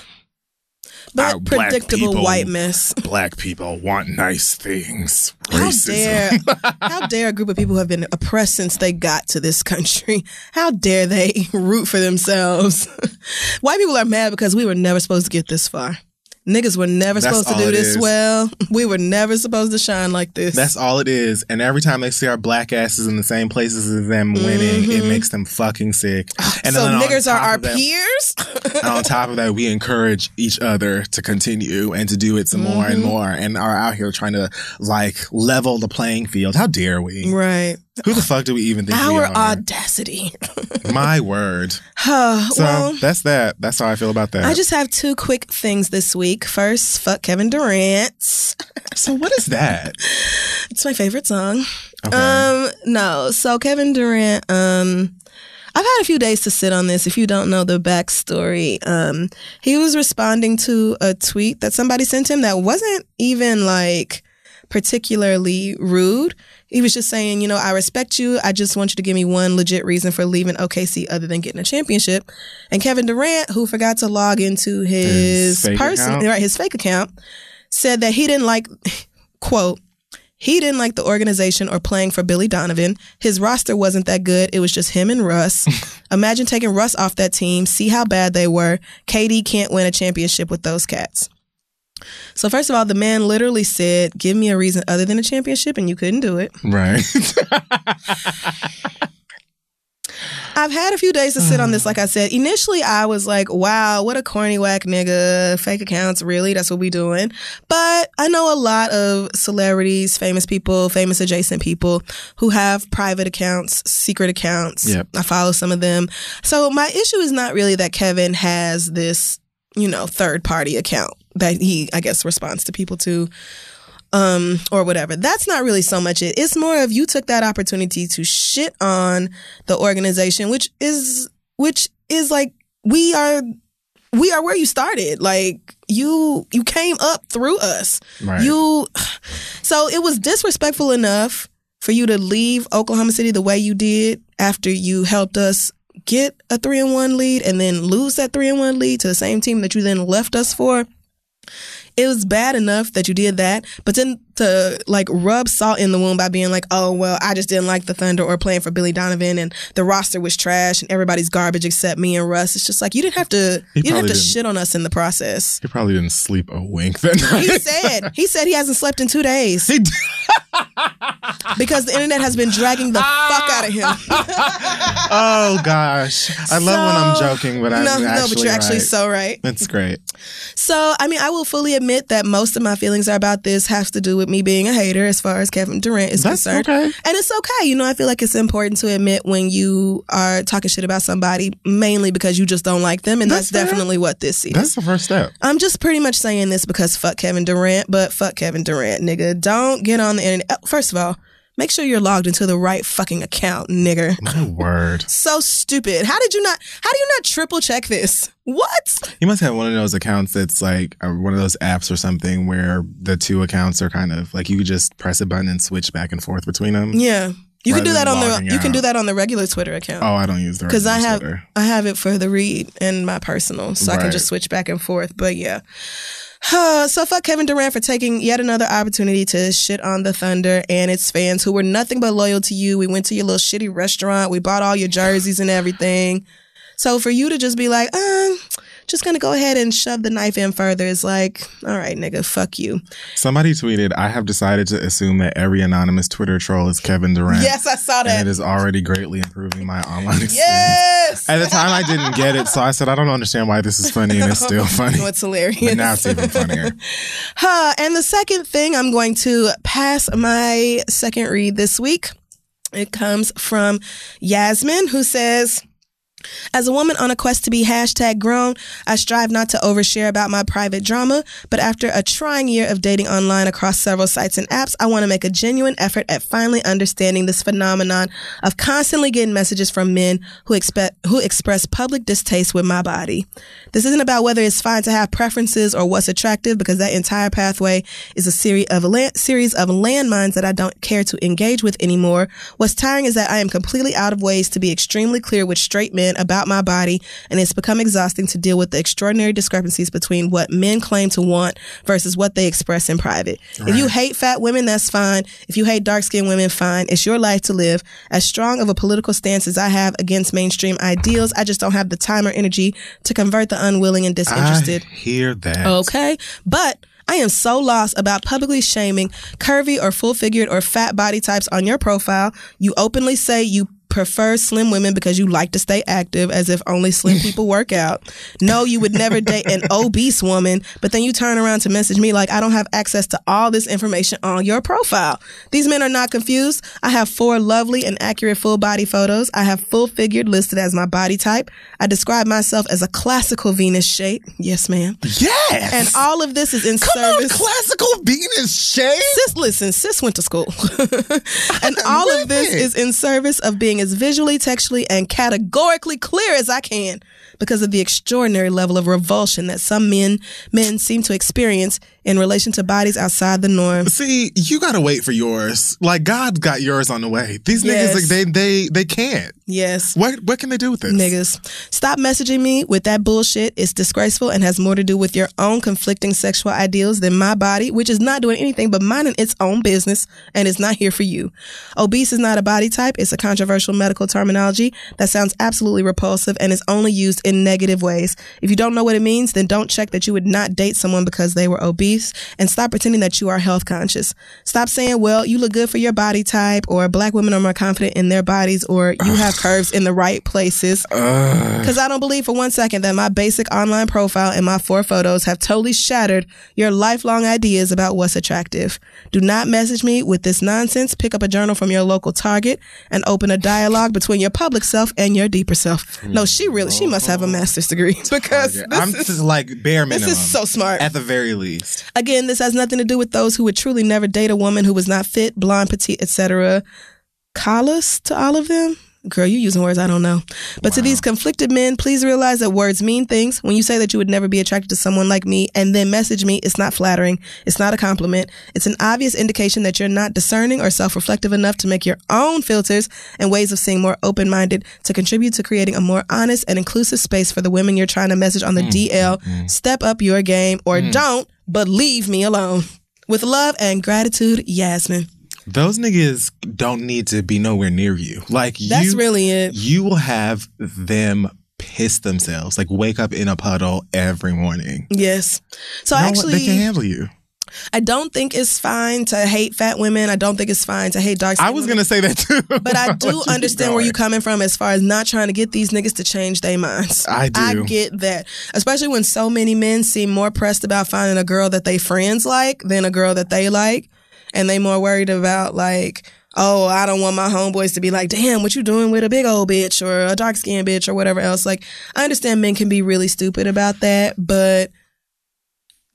But predictable white mess. Black people want nice things. How Racism. how dare a group of people who have been oppressed since they got to this country? How dare they root for themselves? White people are mad because we were never supposed to get this far. Niggas were never supposed to do this well. We were never supposed to shine like this. That's all it is. And every time they see our black asses in the same places as them winning, it makes them fucking sick. And so niggers are our peers? And on top of that, we encourage each other to continue and to do it some more and more, and are out here trying to, like, level the playing field. How dare we? Right. Who the fuck do we even think we are? Our audacity. My word. Well, that's that. That's how I feel about that. I just have two quick things this week. First, fuck Kevin Durant. So what is that? It's my favorite song. Okay. No. So Kevin Durant, I've had a few days to sit on this. If you don't know the backstory, he was responding to a tweet that somebody sent him that wasn't even like particularly rude. He was just saying, you know, I respect you. I just want you to give me one legit reason for leaving OKC other than getting a championship. And Kevin Durant, who forgot to log into his fake account, said that he didn't like, quote, he didn't like the organization or playing for Billy Donovan. His roster wasn't that good. It was just him and Russ. Imagine taking Russ off that team. See how bad they were. KD can't win a championship with those cats. So first of all, the man literally said, give me a reason other than a championship, and you couldn't do it. Right. I've had a few days to sit on this, like I said. Initially, I was like, wow, what a corny whack nigga. Fake accounts, really? That's what we doing? But I know a lot of celebrities, famous people, famous adjacent people who have private accounts, secret accounts. Yep. I follow some of them. So my issue is not really that Kevin has this, you know, third-party account that he, I guess, responds to people to, or whatever. That's not really so much it. It's more of you took that opportunity to shit on the organization, which is like, we are where you started. Like, you came up through us. Right. So it was disrespectful enough for you to leave Oklahoma City the way you did after you helped us get a 3-1 lead and then lose that 3-1 lead to the same team that you then left us for. It was bad enough that you did that, but then to like rub salt in the wound by being like, oh, well, I just didn't like the Thunder or playing for Billy Donovan and the roster was trash and everybody's garbage except me and Russ. It's just like, you didn't have to shit on us in the process. He probably didn't sleep a wink that night. He said he hasn't slept in 2 days. Because the internet has been dragging the fuck out of him. Oh gosh. I love when I'm joking, but I'm but you're actually so right. That's great. So, I mean, I will fully admit that most of my feelings are about this has to do with me being a hater as far as Kevin Durant is concerned. Okay. And it's okay. You know, I feel like it's important to admit when you are talking shit about somebody, mainly because you just don't like them. And that's definitely what this is. That's the first step. I'm just pretty much saying this because fuck Kevin Durant, but fuck Kevin Durant, nigga. Don't get on the internet. First of all, make sure you're logged into the right fucking account, nigger. My word. So stupid. How do you not triple check this? What? You must have one of those accounts that's like one of those apps or something where the two accounts are kind of like you could just press a button and switch back and forth between them. Yeah. You can do that on the regular Twitter account. Oh, I don't use the regular Twitter. I have it for the read and my personal, so I can just switch back and forth. But yeah. So fuck Kevin Durant for taking yet another opportunity to shit on the Thunder and its fans who were nothing but loyal to you. We went to your little shitty restaurant. We bought all your jerseys and everything. So for you to just be like, just gonna go ahead and shove the knife in further is like, all right, nigga, fuck you. Somebody tweeted, I have decided to assume that every anonymous Twitter troll is Kevin Durant. Yes, I saw that. And it is already greatly improving my online experience. Yes! At the time, I didn't get it, so I said, I don't understand why this is funny, and it's still funny. It's hilarious. But now it's even funnier. And the second thing, I'm going to pass my second read this week. It comes from Yasmin, who says, as a woman on a quest to be #grown, I strive not to overshare about my private drama, but after a trying year of dating online across several sites and apps, I want to make a genuine effort at finally understanding this phenomenon of constantly getting messages from men who express public distaste with my body. This isn't about whether it's fine to have preferences or what's attractive, because that entire pathway is a series of landmines that I don't care to engage with anymore. What's tiring is that I am completely out of ways to be extremely clear with straight men about my body, and it's become exhausting to deal with the extraordinary discrepancies between what men claim to want versus what they express in private. Right. If you hate fat women, that's fine. If you hate dark-skinned women, fine. It's your life to live. As strong of a political stance as I have against mainstream ideals, I just don't have the time or energy to convert the unwilling and disinterested. I hear that. Okay. But I am so lost about publicly shaming curvy or full-figured or fat body types on your profile. You openly say you prefer slim women because you like to stay active, as if only slim people work out. No, you would never date an obese woman, but then you turn around to message me like I don't have access to all this information on your profile. These men are not confused. I have 4 lovely and accurate full body photos. I have full figured listed as my body type. I describe myself as a classical Venus shape. Yes, ma'am. Yes. And all of this is in service. Come on, classical Venus shape. Sis went to school. And all of this is in service of being as visually, textually, and categorically clear as I can, because of the extraordinary level of revulsion that some men seem to experience in relation to bodies outside the norm. See, you gotta wait for yours. Like, God got yours on the way. These niggas, like, they can't. Yes. What can they do with this? Niggas, stop messaging me with that bullshit. It's disgraceful and has more to do with your own conflicting sexual ideals than my body, which is not doing anything but minding its own business and is not here for you. Obese is not a body type. It's a controversial medical terminology that sounds absolutely repulsive and is only used in negative ways. If you don't know what it means, then don't check that you would not date someone because they were obese, and stop pretending that you are health conscious. Stop saying, well, you look good for your body type, or black women are more confident in their bodies, or you have curves in the right places. Because I don't believe for one second that my basic online profile and my 4 photos have totally shattered your lifelong ideas about what's attractive. Do not message me with this nonsense. Pick up a journal from your local Target and open a dialogue between your public self and your deeper self. No, she must have a master's degree, because this is like bare minimum. This is so smart. At the very least. Again, this has nothing to do with those who would truly never date a woman who was not fit, blonde, petite, etc. Callous to all of them? Girl, you're using words I don't know. But to these conflicted men, please realize that words mean things. When you say that you would never be attracted to someone like me and then message me, it's not flattering. It's not a compliment. It's an obvious indication that you're not discerning or self-reflective enough to make your own filters and ways of seeing more open-minded to contribute to creating a more honest and inclusive space for the women you're trying to message on the DL. Step up your game, or don't, but leave me alone. With love and gratitude, Yasmin. Those niggas don't need to be nowhere near you. Like, that's really it. You will have them piss themselves, like wake up in a puddle every morning. Yes. So they can handle you. I don't think it's fine to hate fat women. I don't think it's fine to hate dark skin women. I was going to say that too. But I do understand where you're coming from as far as not trying to get these niggas to change their minds. I do. I get that. Especially when so many men seem more pressed about finding a girl that they friends like than a girl that they like. And they more worried about like, oh, I don't want my homeboys to be like, damn, what you doing with a big old bitch or a dark skinned bitch or whatever else. Like, I understand men can be really stupid about that, but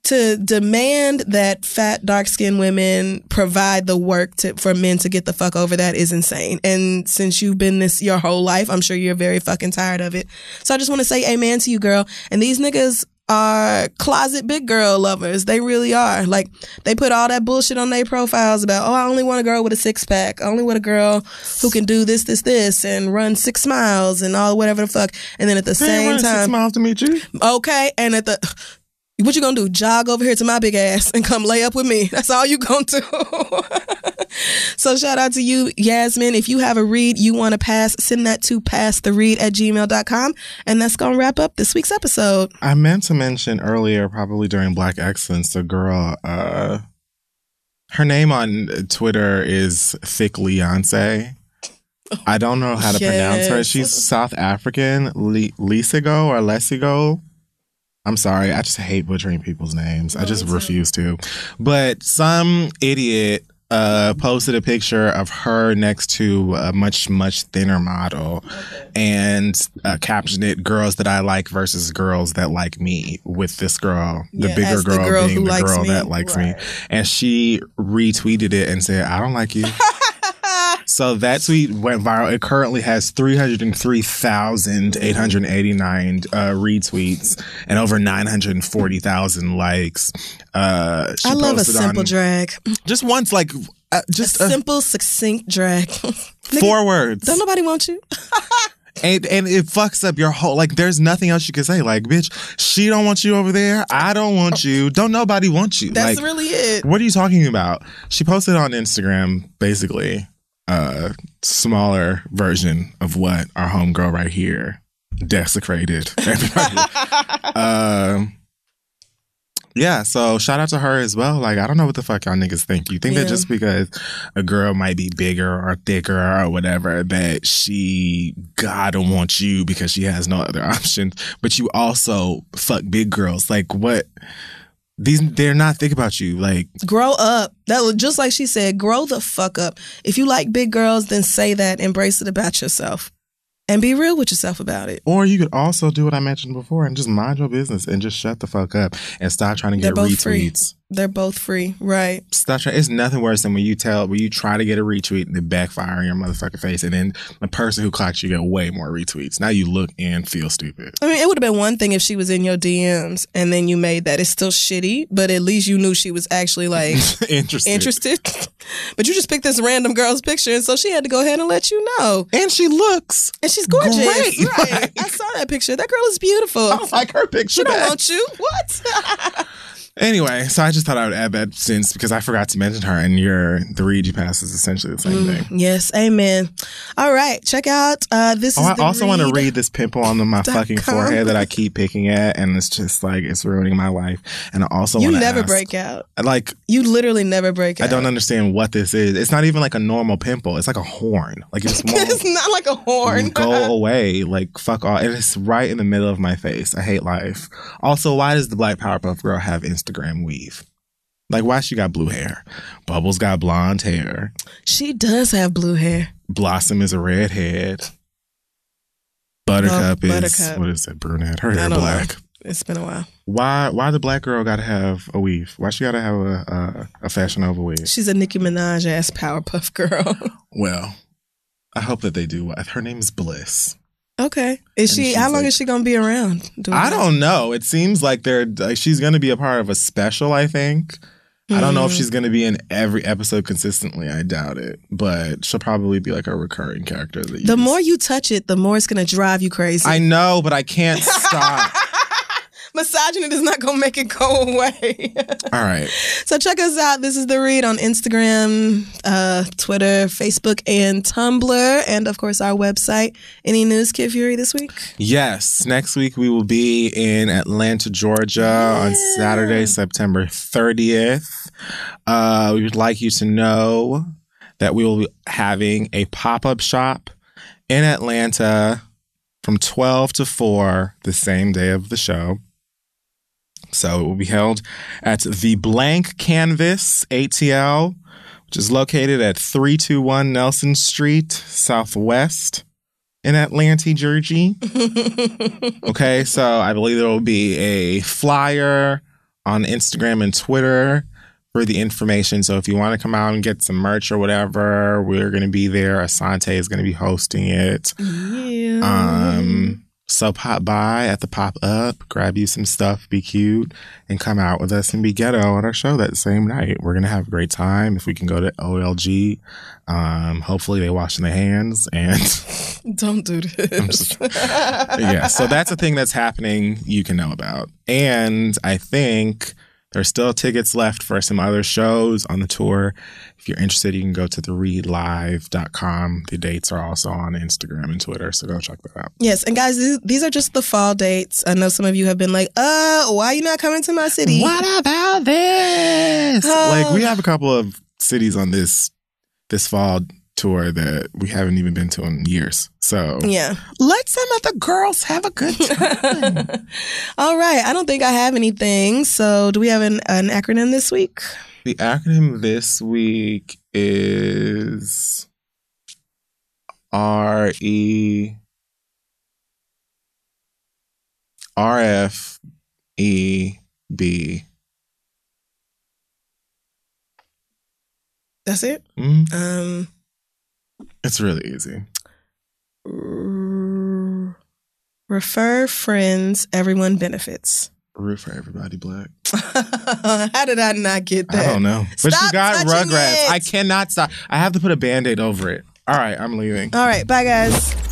to demand that fat, dark-skinned women provide the work for men to get the fuck over that is insane. And since you've been this your whole life, I'm sure you're very fucking tired of it. So I just want to say amen to you, girl. And these niggas are closet big girl lovers. They really are. Like, they put all that bullshit on their profiles about, oh, I only want a girl with a six-pack. I only want a girl who can do this, and run 6 miles and all whatever the fuck. And then at the same time... 6 miles to meet you? Okay, and at the... What you gonna do? Jog over here to my big ass and come lay up with me. That's all you gonna do. So shout out to you, Yasmin. If you have a read you want to pass, send that to passtheread@gmail.com. And that's gonna wrap up this week's episode. I meant to mention earlier, probably during Black Excellence, the girl, her name on Twitter is Thick Leonce. I don't know how to pronounce her. She's South African. Lesigo or Lesigo. I'm sorry. I just hate butchering people's names. I just refuse to. But some idiot posted a picture of her next to a much, much thinner model and captioned it, "Girls that I like versus girls that like me," with this girl, the bigger girl being the girl that likes me. And she retweeted it and said, "I don't like you." So that tweet went viral. It currently has 303,889 retweets and over 940,000 likes. I love a simple drag. Just once, like, just a simple, succinct drag. 4 words. Don't nobody want you. And it fucks up your whole, like, there's nothing else you can say. Like, bitch, she don't want you over there. I don't want you. Don't nobody want you. That's like, really it. What are you talking about? She posted on Instagram, basically, a smaller version of what our homegirl right here desecrated. Everybody. Yeah, so shout out to her as well. Like, I don't know what the fuck y'all niggas think. You think that just because a girl might be bigger or thicker or whatever, that she gotta want you because she has no other options. But you also fuck big girls. Like, what? They're not thinking about you. Like, grow up. That was just like she said, grow the fuck up. If you like big girls, then say that. Embrace it about yourself. And be real with yourself about it. Or you could also do what I mentioned before and just mind your business and just shut the fuck up and stop trying to get retweets. They're both free, right? Stop trying. It's nothing worse than when you try to get a retweet and it backfire in your motherfucking face, and then the person who clocks you get way more retweets. Now you look and feel stupid. I mean, it would have been one thing if she was in your DMs and then you made that. It's still shitty, but at least you knew she was actually like interested. But you just picked this random girl's picture, and so she had to go ahead and let you know. And she looks, and she's gorgeous. Great. Right? Like, I saw that picture. That girl is beautiful. I like her picture. She don't want you. What? Anyway, so I just thought I would add that because I forgot to mention her, and the read you pass is essentially the same thing. Yes, amen. All right, check out this. I also want to read this pimple on my fucking forehead that I keep picking at, and it's just like it's ruining my life. And I also want to never break out. Like, you literally never break out. I don't understand what this is. It's not even like a normal pimple. It's like a horn. Like, it's not like a horn. Go away. Like, fuck off. And it's right in the middle of my face. I hate life. Also, why does the Black Powerpuff Girl have Instagram weave? Like, why she got blue hair? Bubbles got blonde hair. She does have blue hair. Blossom is a redhead. Buttercup is, what is it, brunette? Her hair black. Know. It's been a while. Why the black girl gotta have a weave? Why she gotta have a Fashion Nova weave? She's a Nicki Minaj ass Powerpuff Girl. Well, I hope that they do. Her name is Bliss. Okay. How long is she gonna be around? I don't know. It seems like she's gonna be a part of a special, I think. I don't know if she's going to be in every episode consistently. I doubt it. But she'll probably be like a recurring character. The more you touch it, the more it's going to drive you crazy. I know, but I can't stop. Misogyny is not going to make it go away. All right. So check us out. This is The Read on Instagram, Twitter, Facebook, and Tumblr. And, of course, our website. Any news, Kid Fury, this week? Yes. Next week, we will be in Atlanta, Georgia on Saturday, September 30th. We would like you to know that we will be having a pop-up shop in Atlanta from 12 to 4 the same day of the show. So it will be held at the Blank Canvas ATL, which is located at 321 Nelson Street, Southwest in Atlanta, Georgia. Okay, so I believe there will be a flyer on Instagram and Twitter for the information. So if you want to come out and get some merch or whatever, we're going to be there. Asante is going to be hosting it. Yeah. So pop by at the pop-up, grab you some stuff, be cute, and come out with us and be ghetto at our show that same night. We're going to have a great time. If we can go to OLG, hopefully they washing their hands. And don't do this. Yeah, so that's a thing that's happening you can know about. And I think there's still tickets left for some other shows on the tour. If you're interested, you can go to thereadlive.com. The dates are also on Instagram and Twitter, so go check that out. Yes, and guys, these are just the fall dates. I know some of you have been like, why are you not coming to my city? What about this? Like, we have a couple of cities on this fall tour that we haven't even been to in years. So yeah, let some of the girls have a good time. All right. I don't think I have anything. So do we have an acronym this week? The acronym this week is REFEB. That's it? Mm-hmm. It's really easy. Refer friends, everyone benefits. Root for everybody black. How did I not get that? I don't know. But Stop you got touching Rugrats. it. I cannot stop. I have to put a Band-Aid over it. All right, I'm leaving. All right, bye guys.